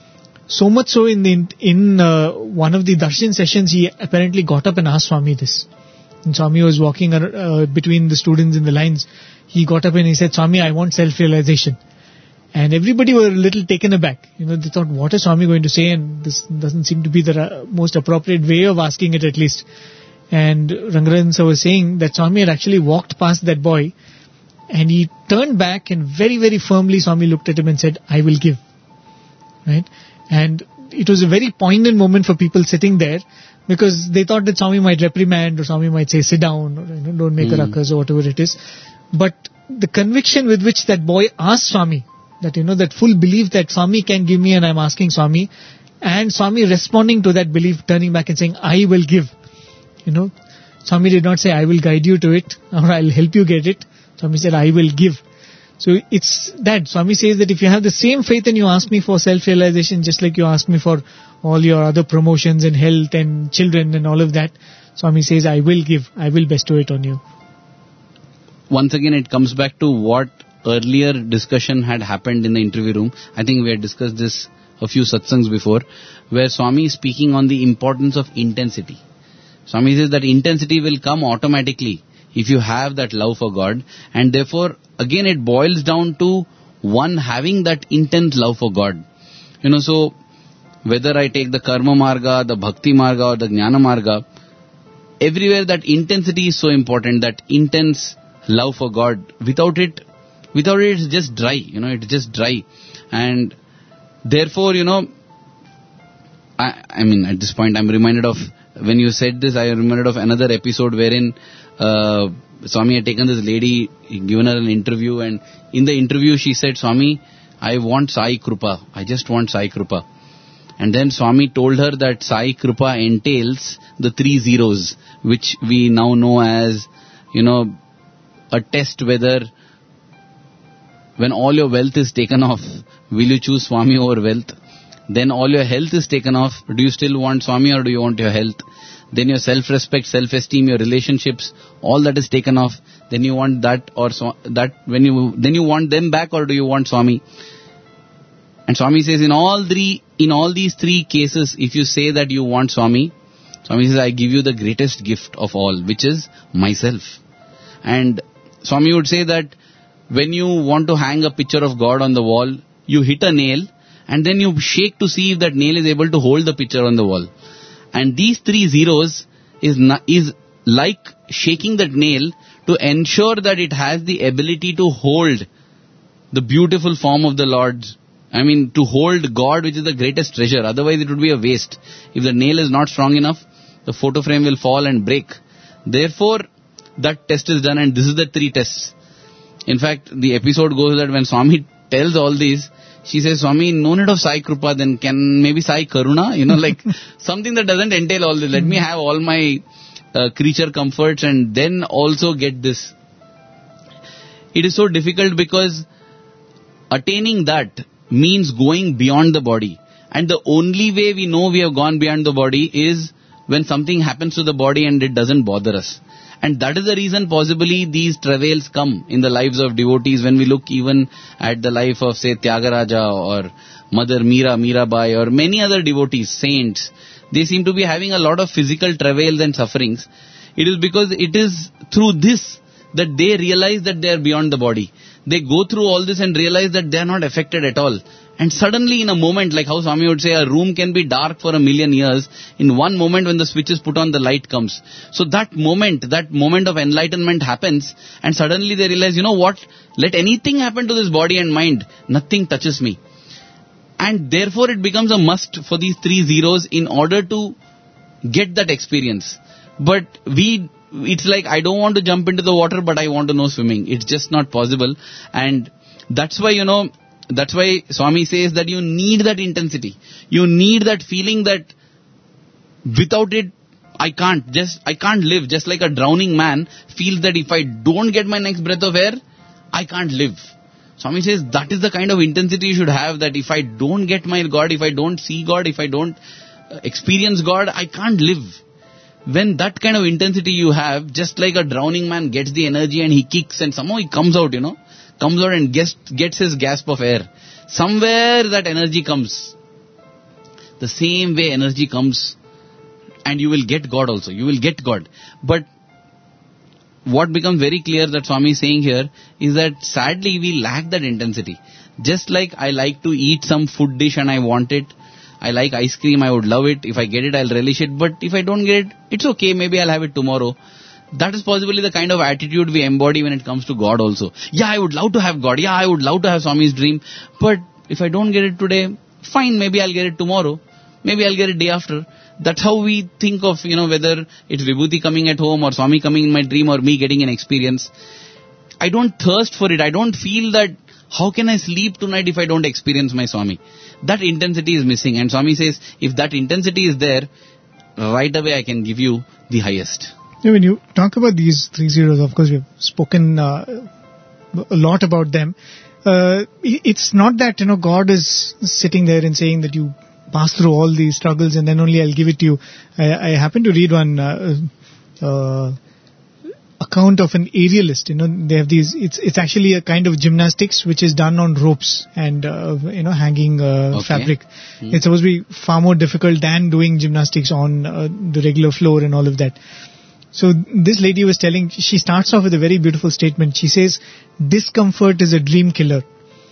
So much so in the, in uh, one of the darshan sessions, he apparently got up and asked Swami this. And Swami was walking uh, between the students in the lines. He got up and he said, Swami, I want self-realization. And everybody were a little taken aback. You know, they thought, what is Swami going to say? And this doesn't seem to be the uh, most appropriate way of asking it, at least. And Rangarajan sir was saying that Swami had actually walked past that boy and he turned back and very, very firmly Swami looked at him and said, I will give. Right? And it was a very poignant moment for people sitting there because they thought that Swami might reprimand or Swami might say, sit down, or you know, don't make mm. a ruckus or whatever it is. But the conviction with which that boy asked Swami, that, you know, that full belief that Swami can give me and I'm asking Swami, and Swami responding to that belief, turning back and saying, I will give. You know, Swami did not say, I will guide you to it or I'll help you get it. Swami said, I will give. So it's that. Swami says that if you have the same faith and you ask me for self-realization, just like you ask me for all your other promotions and health and children and all of that, Swami says, I will give. I will bestow it on you. Once again, it comes back to what earlier discussion had happened in the interview room. I think we had discussed this a few satsangs before, where Swami is speaking on the importance of intensity. Swami says that intensity will come automatically if you have that love for God, and therefore again it boils down to one having that intense love for God. You know, so whether I take the karma marga, the bhakti marga or the jnana marga, everywhere that intensity is so important, that intense love for God. Without it, without it it's just dry, you know, it's just dry. And therefore, you know, I, I mean at this point I'm reminded of, when you said this, I remembered of another episode wherein uh, Swami had taken this lady, given her an interview, and in the interview she said, Swami, I want Sai Krupa. I just want Sai Krupa. And then Swami told her that Sai Krupa entails the three zeros, which we now know as, you know, a test whether when all your wealth is taken off, will you choose Swami over wealth? Then all your health is taken off, do you still want Swami or do you want your health? Then your self-respect, self-esteem, your relationships, all that is taken off. Then you want that or so, that when you then you want them back, or do you want Swami? And Swami says in all three in all these three cases, if you say that you want Swami, Swami says, I give you the greatest gift of all, which is myself. And Swami would say that when you want to hang a picture of God on the wall, you hit a nail and then you shake to see if that nail is able to hold the picture on the wall. And these three zeros is na- is like shaking that nail to ensure that it has the ability to hold the beautiful form of the Lord. I mean, to hold God, which is the greatest treasure. Otherwise, it would be a waste. If the nail is not strong enough, the photo frame will fall and break. Therefore, that test is done, and this is the three tests. In fact, the episode goes that when Swami tells all these, she says, Swami, no need of Sai Krupa, then can maybe Sai Karuna, you know, like something that doesn't entail all this. Let me have all my uh, creature comforts and then also get this. It is so difficult because attaining that means going beyond the body. And the only way we know we have gone beyond the body is when something happens to the body and it doesn't bother us. And that is the reason possibly these travails come in the lives of devotees. When we look even at the life of, say, Tyagaraja or Mother Meera, Meerabai, or many other devotees, saints, they seem to be having a lot of physical travails and sufferings. It is because it is through this that they realize that they are beyond the body. They go through all this and realize that they are not affected at all. And suddenly in a moment, like how Swami would say, a room can be dark for a million years. In one moment when the switch is put on, the light comes. So that moment, that moment of enlightenment happens, and suddenly they realize, you know what, let anything happen to this body and mind, nothing touches me. And therefore it becomes a must for these three zeros in order to get that experience. But we, it's like, I don't want to jump into the water, but I want to know swimming. It's just not possible. And that's why, you know, that's why Swami says that you need that intensity. You need that feeling that without it, I can't, just, I can't live. Just like a drowning man feels that if I don't get my next breath of air, I can't live. Swami says that is the kind of intensity you should have, that if I don't get my God, if I don't see God, if I don't experience God, I can't live. When that kind of intensity you have, just like a drowning man gets the energy and he kicks and somehow he comes out, you know, comes out and gets, gets his gasp of air. Somewhere that energy comes. The same way energy comes, and you will get God also. You will get God. But what becomes very clear that Swami is saying here is that sadly we lack that intensity. Just like I like to eat some food dish and I want it. I like ice cream, I would love it. If I get it, I'll relish it. But if I don't get it, it's okay. Maybe I'll have it tomorrow. That is possibly the kind of attitude we embody when it comes to God also. Yeah, I would love to have God. Yeah, I would love to have Swami's dream. But if I don't get it today, fine, maybe I'll get it tomorrow. Maybe I'll get it day after. That's how we think of, you know, whether it's Vibhuti coming at home or Swami coming in my dream or me getting an experience. I don't thirst for it. I don't feel that, how can I sleep tonight if I don't experience my Swami? That intensity is missing. And Swami says, if that intensity is there, right away I can give you the highest. Yeah, when you talk about these three zeros, of course, we've spoken uh, a lot about them. Uh, it's not that, you know, God is sitting there and saying that you pass through all these struggles and then only I'll give it to you. I, I happened to read one uh, uh, account of an aerialist. You know, they have these. It's it's actually a kind of gymnastics which is done on ropes and uh, you know hanging uh, okay. fabric. Hmm. It's supposed to be far more difficult than doing gymnastics on uh, the regular floor and all of that. So this lady was telling, she starts off with a very beautiful statement. She says, discomfort is a dream killer.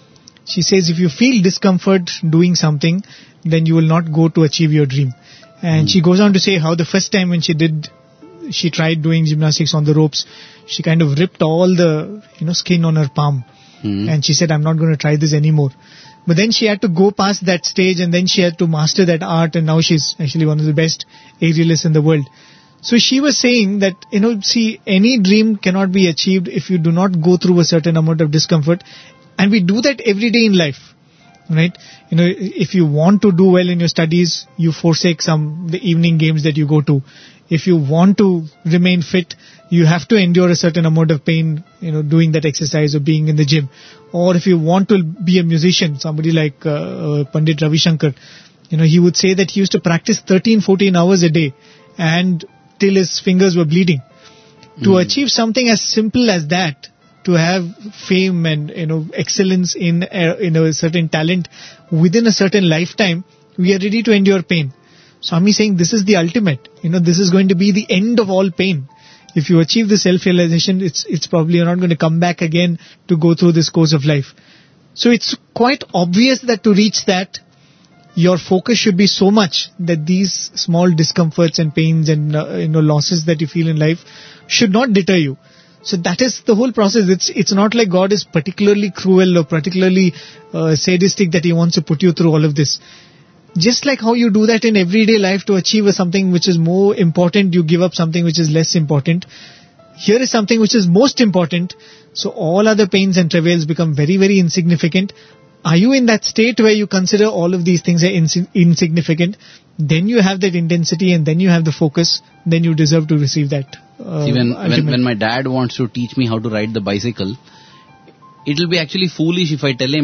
She says, if you feel discomfort doing something, then you will not go to achieve your dream. And mm. she goes on to say how the first time when she did, she tried doing gymnastics on the ropes, she kind of ripped all the, you know, skin on her palm. Mm. And she said, I'm not going to try this anymore. But then she had to go past that stage and then she had to master that art, and now she's actually one of the best aerialists in the world. So she was saying that, you know, see, any dream cannot be achieved if you do not go through a certain amount of discomfort. And we do that every day in life, right? You know, if you want to do well in your studies, you forsake some, the evening games that you go to. If you want to remain fit, you have to endure a certain amount of pain, you know, doing that exercise or being in the gym. Or if you want to be a musician, somebody like uh, uh, Pandit Ravi Shankar, you know, he would say that he used to practice thirteen, fourteen hours a day and till his fingers were bleeding. Mm. To achieve something as simple as that, to have fame and, you know, excellence in a, in a certain talent within a certain lifetime, we are ready to endure pain. So I'm saying this is the ultimate. You know, this is going to be the end of all pain. If you achieve the self-realization, it's it's probably you're not going to come back again to go through this course of life. So it's quite obvious that to reach that, your focus should be so much that these small discomforts and pains and uh, you know losses that you feel in life should not deter you. So that is the whole process. It's it's not like God is particularly cruel or particularly uh, sadistic that He wants to put you through all of this. Just like how you do that in everyday life to achieve something which is more important, you give up something which is less important. Here is something which is most important. So all other pains and travails become very, very insignificant. Are you in that state where you consider all of these things are ins- insignificant? Then you have that intensity and then you have the focus. Then you deserve to receive that. Uh, See, when, when, when my dad wants to teach me how to ride the bicycle, it will be actually foolish if I tell him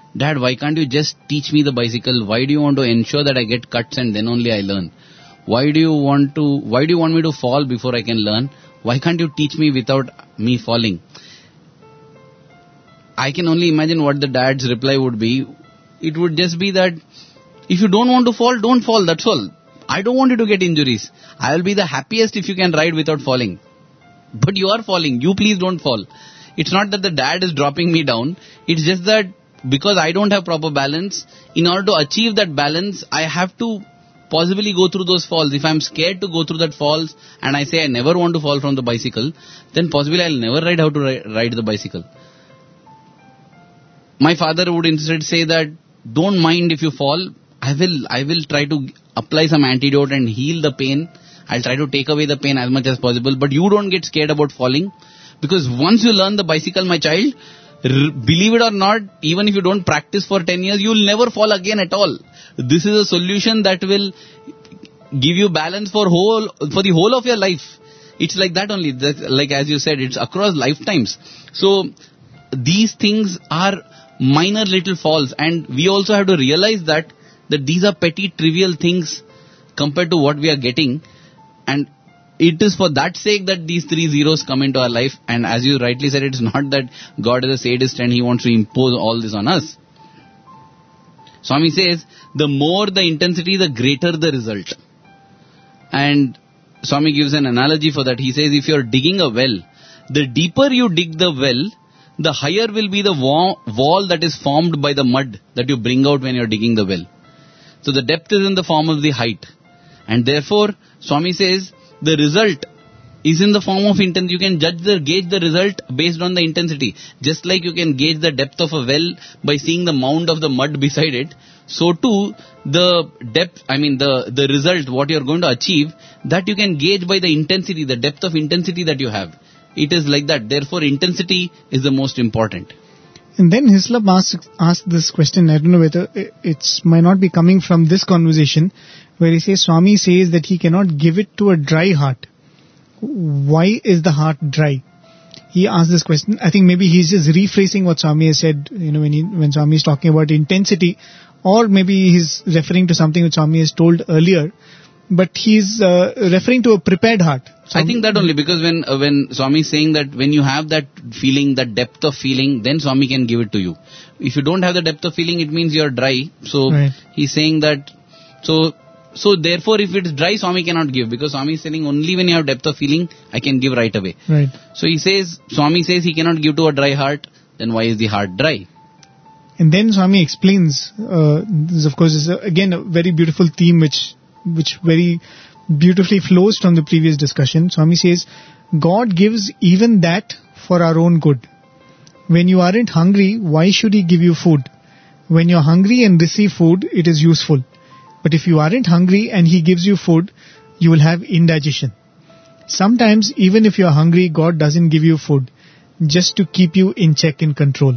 Dad, why can't you just teach me the bicycle? Why do you want to ensure that I get cuts and then only I learn? Why do you want to, why do you want me to fall before I can learn? Why can't you teach me without me falling? I can only imagine what the dad's reply would be. It would just be that, if you don't want to fall, don't fall, that's all. I don't want you to get injuries. I will be the happiest if you can ride without falling. But you are falling, you please don't fall. It's not that the dad is dropping me down. It's just that because I don't have proper balance, in order to achieve that balance, I have to possibly go through those falls. If I'm scared to go through that falls and I say I never want to fall from the bicycle, then possibly I'll never ride how to ri- ride the bicycle. My father would instead say that, don't mind if you fall. I will, I will try to apply some antidote and heal the pain. I'll try to take away the pain as much as possible. But you don't get scared about falling. Because once you learn the bicycle, my child, r- believe it or not, even if you don't practice for ten years, you'll never fall again at all. This is a solution that will give you balance for whole, for the whole of your life. It's like that only. That, like as you said, it's across lifetimes. So these things are minor little falls, and we also have to realize that that these are petty, trivial things compared to what we are getting, and it is for that sake that these three zeros come into our life. And as you rightly said, it's not that God is a sadist and He wants to impose all this on us. Swami says, the more the intensity, the greater the result. And Swami gives an analogy for that. He says, if you're digging a well, the deeper you dig the well, the higher will be the wall, wall that is formed by the mud that you bring out when you're digging the well. So the depth is in the form of the height. And therefore, Swami says, the result is in the form of intensity. You can judge the, gauge the result based on the intensity. Just like you can gauge the depth of a well by seeing the mound of the mud beside it. So too, the depth, I mean the, the result, what you're going to achieve, that you can gauge by the intensity, the depth of intensity that you have. It is like that. Therefore, intensity is the most important. And then Hislop asked, asked this question, I don't know whether it might not be coming from this conversation, where he says, Swami says that he cannot give it to a dry heart. Why is the heart dry? He asked this question. I think maybe he's just rephrasing what Swami has said, you know, when he, when Swami is talking about intensity, or maybe he's referring to something which Swami has told earlier, but he's uh, referring to a prepared heart. I think that only because when uh, when Swami is saying that when you have that feeling, that depth of feeling, then Swami can give it to you. If you don't have the depth of feeling, it means you're dry. So right. He's saying that, so so therefore if it's dry, Swami cannot give, because Swami is saying only when you have depth of feeling, I can give right away. Right. So he says, Swami says he cannot give to a dry heart, then why is the heart dry? And then Swami explains, uh, this of course is a, again a very beautiful theme which which very beautifully flows from the previous discussion. Swami says, God gives even that for our own good. When you aren't hungry, why should He give you food? When you're hungry and receive food, it is useful. But if you aren't hungry and He gives you food, you will have indigestion. Sometimes, even if you're hungry, God doesn't give you food, just to keep you in check and control.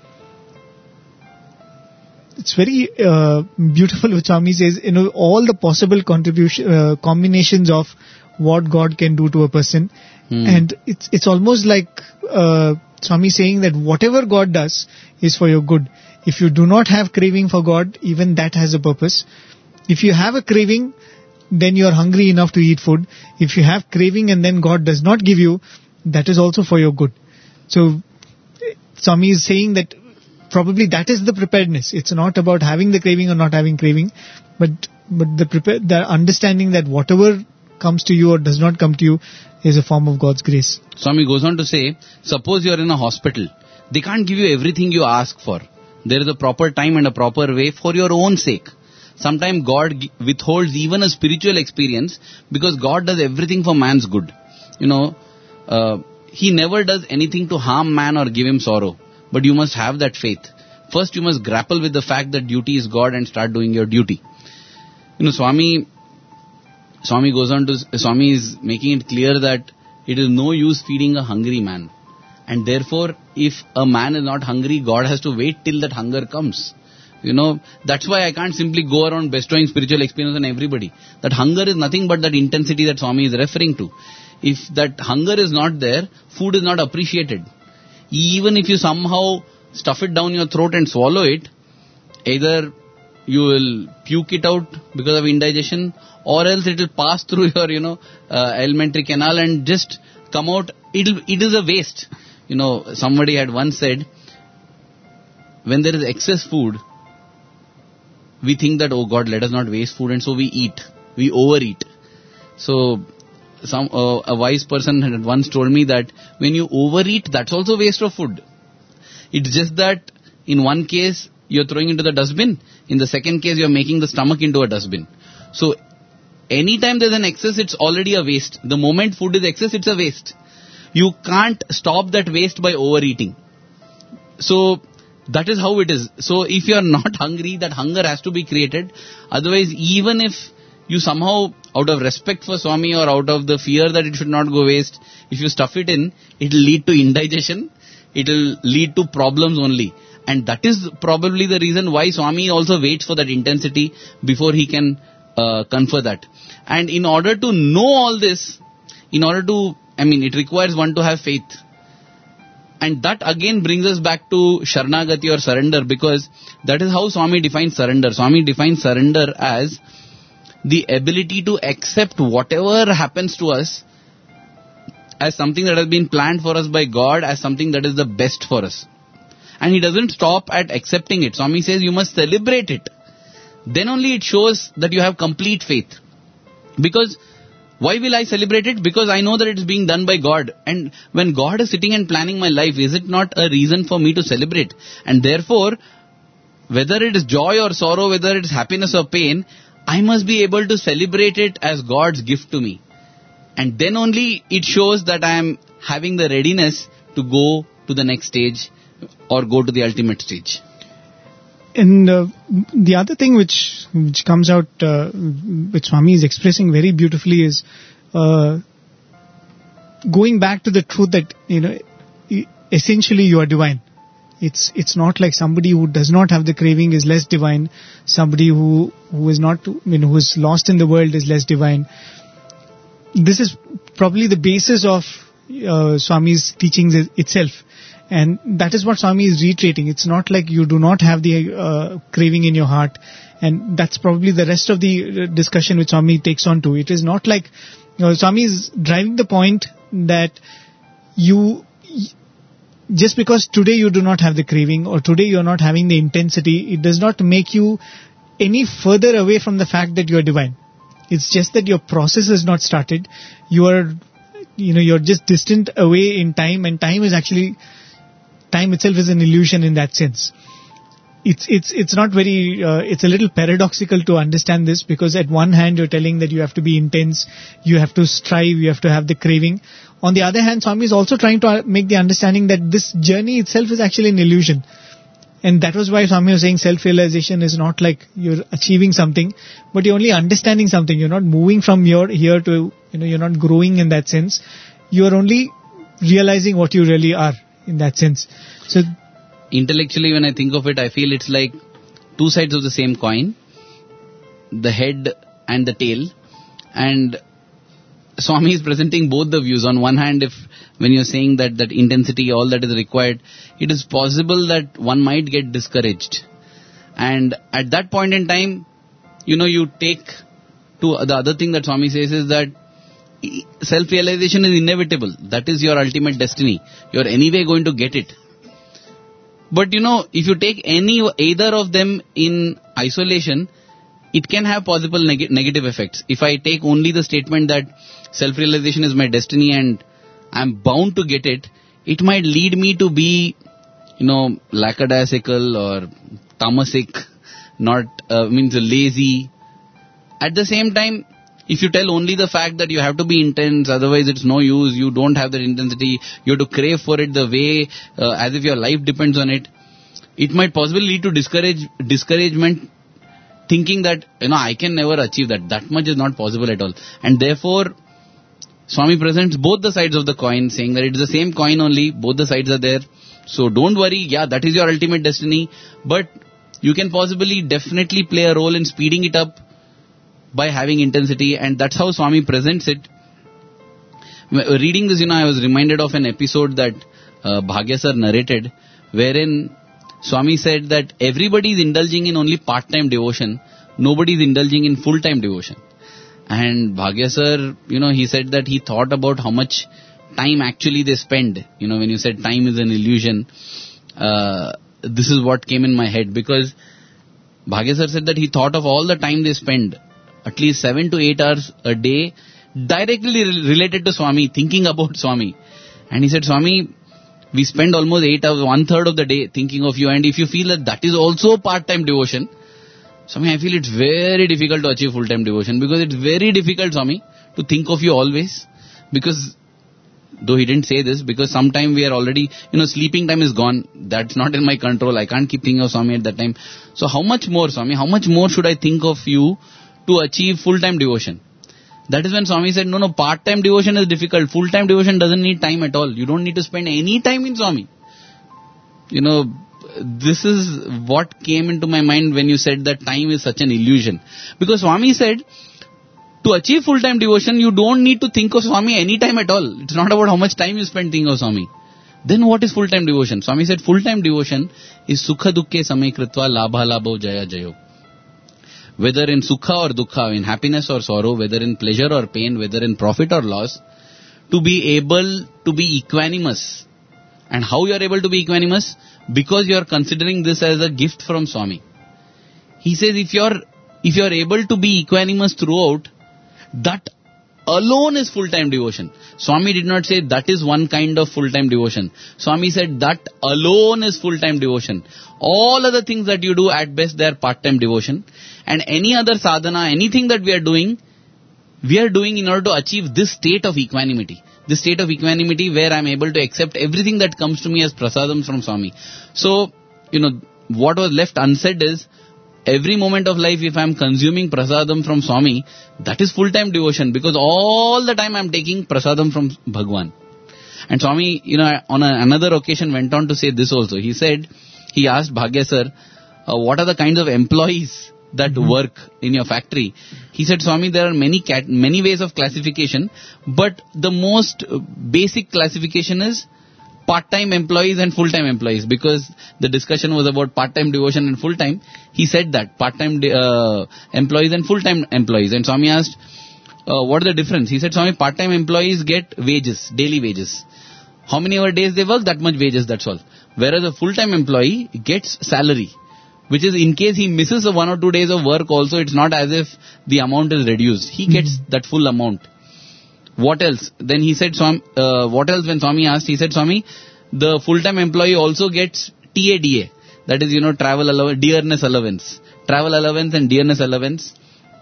It's very uh, beautiful what Swami says, you know, all the possible contribution, uh, combinations of what God can do to a person. Hmm. And it's it's almost like uh, Swami saying that whatever God does is for your good. If you do not have craving for God, even that has a purpose. If you have a craving, then you are hungry enough to eat food. If you have craving and then God does not give you, that is also for your good. So Swami is saying that probably that is the preparedness. It's not about having the craving or not having craving, but but the prepare, the understanding that whatever comes to you or does not come to you is a form of God's grace. Swami goes on to say, suppose you are in a hospital. They can't give you everything you ask for. There is a proper time and a proper way for your own sake. Sometimes God withholds even a spiritual experience because God does everything for man's good. You know, uh, He never does anything to harm man or give him sorrow. But you must have that faith. First, you must grapple with the fact that duty is God and start doing your duty. You know, Swami, Swami goes on to, Swami is making it clear that it is no use feeding a hungry man. And therefore, if a man is not hungry, God has to wait till that hunger comes. You know, that's why I can't simply go around bestowing spiritual experience on everybody. That hunger is nothing but that intensity that Swami is referring to. If that hunger is not there, food is not appreciated. Even if you somehow stuff it down your throat and swallow it, either you will puke it out because of indigestion, or else it will pass through your, you know, uh, alimentary canal and just come out. It'll, it is a waste. You know, somebody had once said, when there is excess food, we think that, oh God, let us not waste food, and so we eat. We overeat. So, some uh, a wise person had once told me that when you overeat, that's also waste of food. It's just that in one case, you're throwing into the dustbin. In the second case, you're making the stomach into a dustbin. So, anytime there's an excess, it's already a waste. The moment food is excess, it's a waste. You can't stop that waste by overeating. So, that is how it is. So, if you're not hungry, that hunger has to be created. Otherwise, even if you somehow, out of respect for Swami or out of the fear that it should not go waste, if you stuff it in, it will lead to indigestion. It will lead to problems only. And that is probably the reason why Swami also waits for that intensity before he can uh, confer that. And in order to know all this, in order to, I mean, it requires one to have faith. And that again brings us back to Sharanagati or surrender, because that is how Swami defines surrender. Swami defines surrender as the ability to accept whatever happens to us as something that has been planned for us by God, as something that is the best for us. And he doesn't stop at accepting it. Swami says you must celebrate it. Then only it shows that you have complete faith. Because why will I celebrate it? Because I know that it is being done by God. And when God is sitting and planning my life, is it not a reason for me to celebrate? And therefore, whether it is joy or sorrow, whether it is happiness or pain, I must be able to celebrate it as God's gift to me. And then only it shows that I am having the readiness to go to the next stage or go to the ultimate stage. And uh, the other thing which which comes out, uh, which Swami is expressing very beautifully, is uh, going back to the truth that, you know, essentially you are divine. It's it's not like somebody who does not have the craving is less divine. Somebody who who is not, you know, who is lost in the world is less divine. This is probably the basis of uh, Swami's teachings itself. And that is what Swami is reiterating. It's not like you do not have the uh, craving in your heart. And that's probably the rest of the discussion which Swami takes on to. It is not like, you know, Swami is driving the point that you, just because today you do not have the craving or today you are not having the intensity, it does not make you any further away from the fact that you are divine. It's just that your process has not started. You are, you know, you're just distant away in time, and time is actually... Time itself is an illusion in that sense. It's it's it's not very. Uh, it's a little paradoxical to understand this, because at one hand you're telling that you have to be intense, you have to strive, you have to have the craving. On the other hand, Swami is also trying to make the understanding that this journey itself is actually an illusion, and that was why Swami was saying self-realization is not like you're achieving something, but you're only understanding something. You're not moving from here here to, you know, you're not growing in that sense. You're only realizing what you really are. In that sense. So intellectually, when I think of it, I feel it's like two sides of the same coin, the head and the tail. And Swami is presenting both the views. On one hand, if when you're saying that that intensity, all that is required, it is possible that one might get discouraged. And at that point in time, you know, you take to the other thing that Swami says is that self-realization is inevitable. That is your ultimate destiny. You are anyway going to get it. But you know, if you take any either of them in isolation, it can have possible neg- negative effects. If I take only the statement that self-realization is my destiny and I'm bound to get it, it might lead me to be, you know, lackadaisical or tamasic, not uh, means lazy. At the same time, if you tell only the fact that you have to be intense, otherwise it's no use, you don't have that intensity, you have to crave for it the way, uh, as if your life depends on it, it might possibly lead to discourage, discouragement, thinking that, you know, I can never achieve that. That much is not possible at all. And therefore, Swami presents both the sides of the coin, saying that it is the same coin only, both the sides are there. So don't worry, yeah, that is your ultimate destiny, but you can possibly definitely play a role in speeding it up by having intensity, and that's how Swami presents it. Reading this, you know, I was reminded of an episode that uh, Bhagya sir narrated, wherein Swami said that everybody is indulging in only part-time devotion. Nobody is indulging in full-time devotion. And Bhagya sir, you know, he said that he thought about how much time actually they spend. You know, when you said time is an illusion, uh, this is what came in my head. Because Bhagya sir said that he thought of all the time they spend, at least seven to eight hours a day, directly re- related to Swami, thinking about Swami. And he said, Swami, we spend almost eight hours, one third of the day thinking of you. And if you feel that that is also part-time devotion, Swami, I feel it's very difficult to achieve full-time devotion, because it's very difficult, Swami, to think of you always. Because, though he didn't say this, because sometime we are already, you know, sleeping time is gone. That's not in my control. I can't keep thinking of Swami at that time. So how much more, Swami, how much more should I think of you to achieve full-time devotion? That is when Swami said, no, no, part-time devotion is difficult. Full-time devotion doesn't need time at all. You don't need to spend any time in Swami. You know, this is what came into my mind when you said that time is such an illusion. Because Swami said, to achieve full-time devotion, you don't need to think of Swami any time at all. It's not about how much time you spend thinking of Swami. Then what is full-time devotion? Swami said, full-time devotion is sukha dukkhe samay kritva labha labho jaya jayo. Whether in sukha or dukkha, in happiness or sorrow, whether in pleasure or pain, whether in profit or loss, to be able to be equanimous. And how you are able to be equanimous? Because you are considering this as a gift from Swami. He says if you are if you are able to be equanimous throughout, that alone is full-time devotion. Swami did not say that is one kind of full-time devotion. Swami said that alone is full-time devotion. All other things that you do, at best they are part-time devotion. And any other sadhana, anything that we are doing, we are doing in order to achieve this state of equanimity. This state of equanimity where I am able to accept everything that comes to me as prasadam from Swami. So, you know, what was left unsaid is, every moment of life, if I am consuming prasadam from Swami, that is full-time devotion, because all the time I am taking prasadam from Bhagwan. And Swami, you know, on a, another occasion went on to say this also. He said, he asked Bhagya sir, uh, what are the kinds of employees that mm-hmm. work in your factory? He said, Swami, there are many cat- many ways of classification, but the most basic classification is part-time employees and full-time employees, because the discussion was about part-time devotion and full-time. He said that, part-time de- uh, employees and full-time employees. And Swami asked, uh, what is the difference? He said, Swami, part-time employees get wages, daily wages. How many hour days they work, that much wages, that's all. Whereas a full-time employee gets salary, which is in case he misses a one or two days of work also, it's not as if the amount is reduced. He gets mm-hmm. that full amount. What else? Then he said, Swami, uh, what else when Swami asked? He said, Swami, the full-time employee also gets T A D A. That is, you know, travel allowance, dearness allowance. Travel allowance and dearness allowance.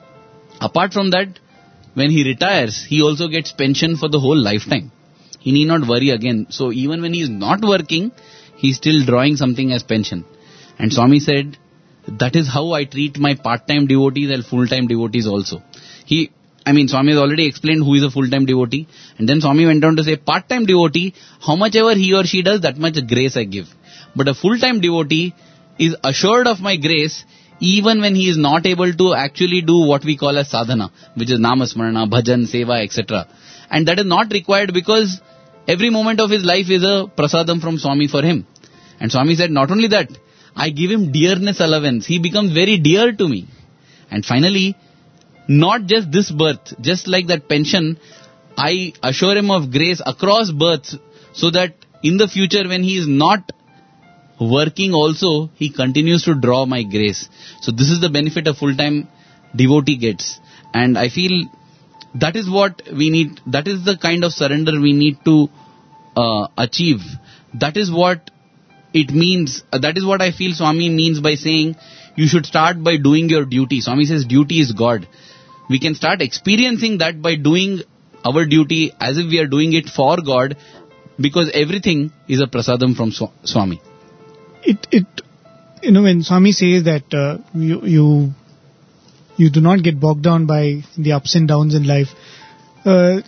Apart from that, when he retires, he also gets pension for the whole lifetime. He need not worry again. So even when he is not working, he is still drawing something as pension. And Swami said, that is how I treat my part-time devotees and full-time devotees also. He, I mean, Swami has already explained who is a full-time devotee. And then Swami went on to say, part-time devotee, how much ever he or she does, that much grace I give. But a full-time devotee is assured of my grace even when he is not able to actually do what we call as sadhana, which is namasmarana, bhajan, seva, et cetera. And that is not required because every moment of his life is a prasadam from Swami for him. And Swami said, not only that, I give him dearness allowance. He becomes very dear to me. And finally, not just this birth, just like that pension, I assure him of grace across births, so that in the future when he is not working also, he continues to draw my grace. So this is the benefit a full-time devotee gets. And I feel that is what we need, that is the kind of surrender we need to uh, achieve. That is what it means, uh, that is what I feel Swami means by saying, you should start by doing your duty. Swami says duty is God. We can start experiencing that by doing our duty as if we are doing it for God, because everything is a prasadam from Swami. It, it, you know, when Swami says that uh, you, you, you do not get bogged down by the ups and downs in life, uh,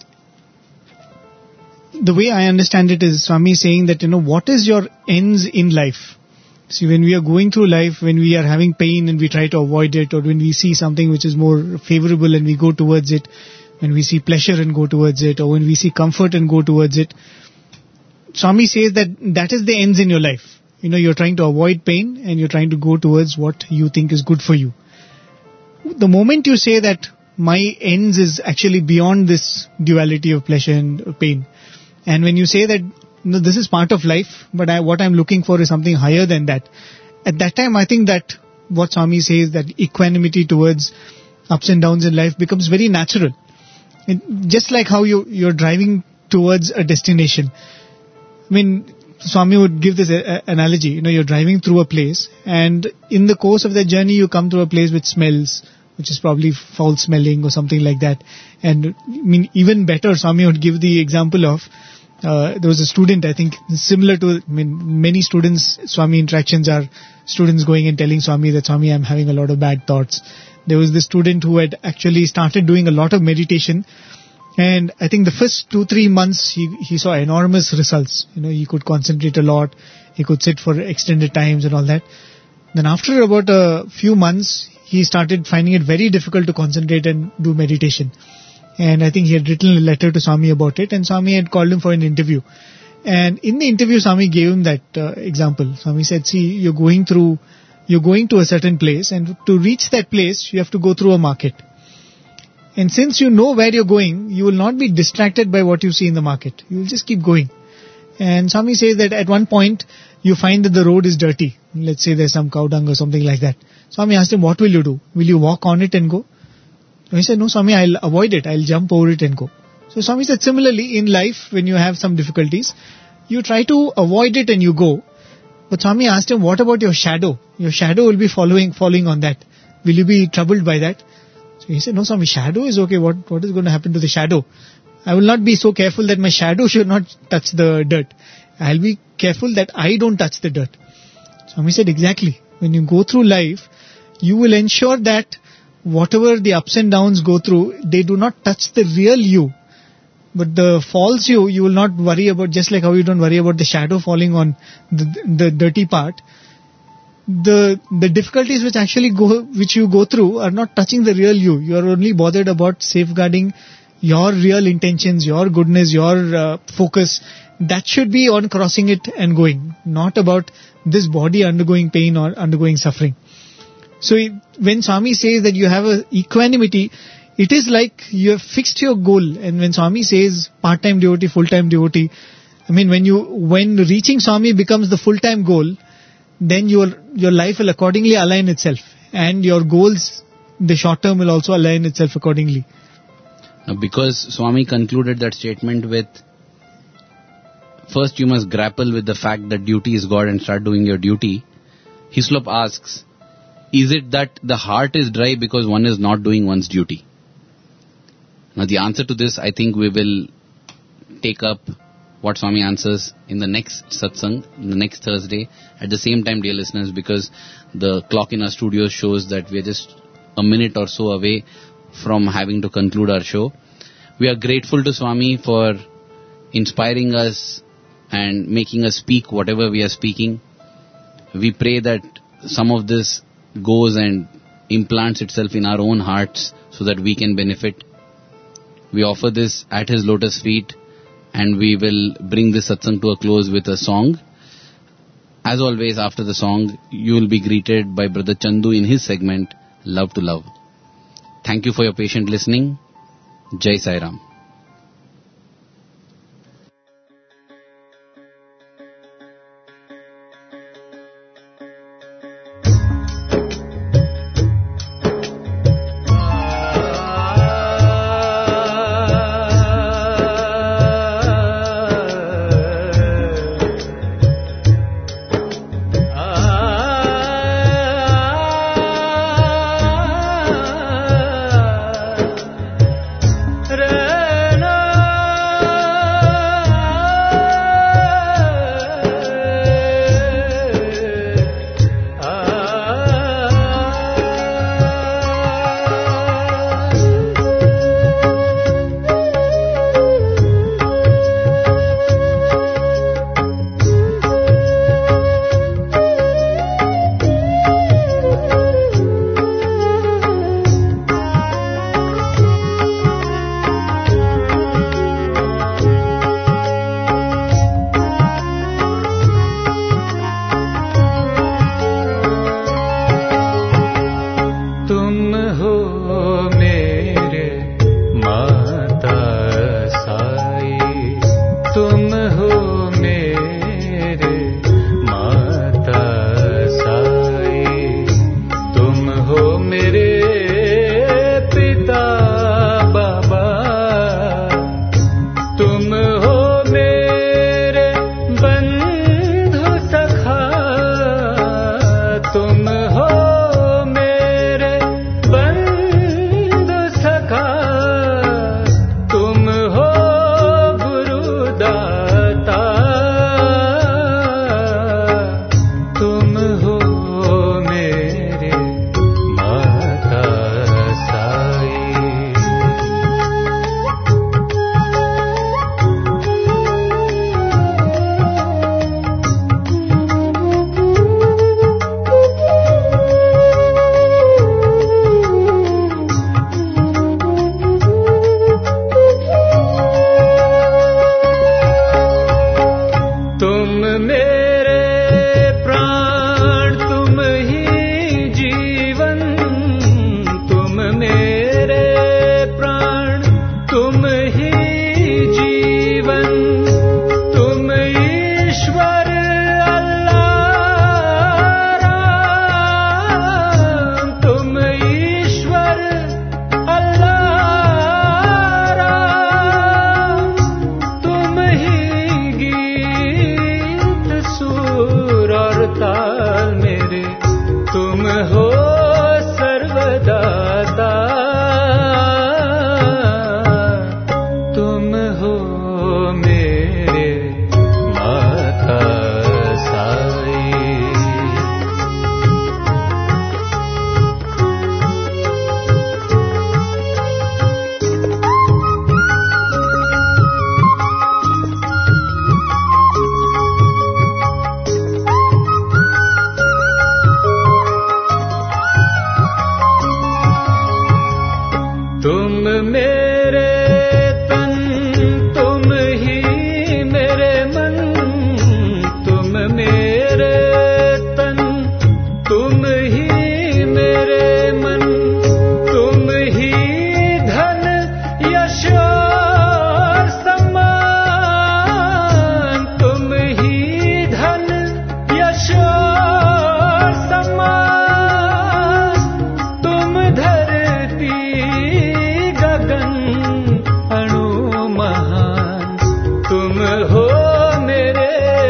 the way I understand it is Swami saying that, you know, what is your ends in life? See, when we are going through life, when we are having pain and we try to avoid it, or when we see something which is more favorable and we go towards it, when we see pleasure and go towards it, or when we see comfort and go towards it, Swami says that that is the ends in your life. You know, you're trying to avoid pain and you're trying to go towards what you think is good for you. The moment you say that my ends is actually beyond this duality of pleasure and pain, and when you say that, you know, this is part of life, but I, what I'm looking for is something higher than that, at that time I think that what Swami says, that equanimity towards ups and downs in life becomes very natural. And just like how you, you're driving towards a destination. I mean, Swami would give this a, a, analogy. You know, you're driving through a place, and in the course of that journey, you come to a place which smells, which is probably foul smelling or something like that. And I mean, even better, Swami would give the example of, uh, there was a student, I think, similar to, I mean, many students, Swami interactions are students going and telling Swami that, Swami, I'm having a lot of bad thoughts. There was this student who had actually started doing a lot of meditation, and I think the first two, three months he, he saw enormous results. You know, he could concentrate a lot, he could sit for extended times and all that. Then after about a few months, he started finding it very difficult to concentrate and do meditation. And I think he had written a letter to Swami about it, and Swami had called him for an interview. And in the interview, Swami gave him that uh, example. Swami said, see, you're going through, you're going to a certain place, and to reach that place, you have to go through a market. And since you know where you're going, you will not be distracted by what you see in the market. You will just keep going. And Swami says that at one point, you find that the road is dirty. Let's say there's some cow dung or something like that. Swami asked him, what will you do? Will you walk on it and go? So he said, no, Swami, I'll avoid it. I'll jump over it and go. So Swami said, similarly, in life, when you have some difficulties, you try to avoid it and you go. But Swami asked him, what about your shadow? Your shadow will be following, following on that. Will you be troubled by that? So he said, no, Swami, shadow is okay. What, what is going to happen to the shadow? I will not be so careful that my shadow should not touch the dirt. I'll be careful that I don't touch the dirt. Swami said, exactly. When you go through life, you will ensure that whatever the ups and downs go through, they do not touch the real you. But the false you, you will not worry about, just like how you don't worry about the shadow falling on the, the dirty part. The the difficulties which actually go, which you go through are not touching the real you. You are only bothered about safeguarding your real intentions, your goodness, your uh, focus. That should be on crossing it and going, not about this body undergoing pain or undergoing suffering. So it, when Swami says that you have a equanimity, it is like you have fixed your goal. And when Swami says part-time devotee, full-time devotee, I mean, when you when reaching Swami becomes the full-time goal, then your your life will accordingly align itself, and your goals, the short term, will also align itself accordingly. Now, because Swami concluded that statement with, first you must grapple with the fact that duty is God and start doing your duty. Hislop asks, is it that the heart is dry because one is not doing one's duty? Now the answer to this, I think we will take up what Swami answers in the next satsang, in the next Thursday, at the same time, dear listeners, because the clock in our studio shows that we are just a minute or so away from having to conclude our show. We are grateful to Swami for inspiring us and making us speak whatever we are speaking. We pray that some of this goes and implants itself in our own hearts so that we can benefit. We offer this at his lotus feet, and we will bring this satsang to a close with a song. As always, after the song, you will be greeted by Brother Chandu in his segment, Love to Love. Thank you for your patient listening. Jai Sai Ram. Re मेरे प्राण तुम ही जीवन, तुम मेरे प्राण तुम ही जीवन, तुम ईश्वर अल्लाह राम, तुम ईश्वर अल्लाह राम, तुम ही गीत सुर और ताल मेरे, तुम हो सर्वदाता, तुम हो मेरे माता साई। तुम मेरे तन, तुम ही मेरे मन, तुम मेरे तन, तुम ही मेरे मन, तुम ही धन यश और सम्मान, तुम ही धन यश और सम्मान, तुम धरती गगन अणु महान, तुम हो मेरे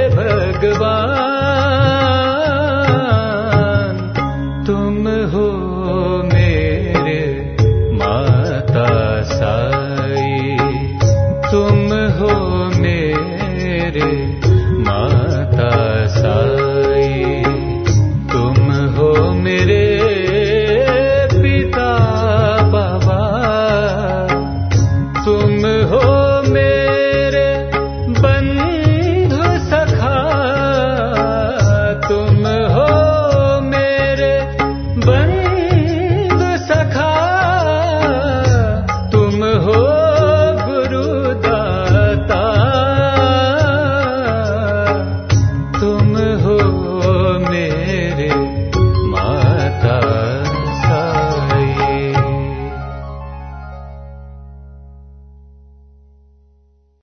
भगवान, तुम हो मेरे माता साई, तुम हो मेरे माता साई, तुम हो मेरे पिता बाबा, तुम हो मेरे बंधु सखा, तुम हो मेरे बंधु सखा, तुम हो गुरुदाता, तुम हो मेरे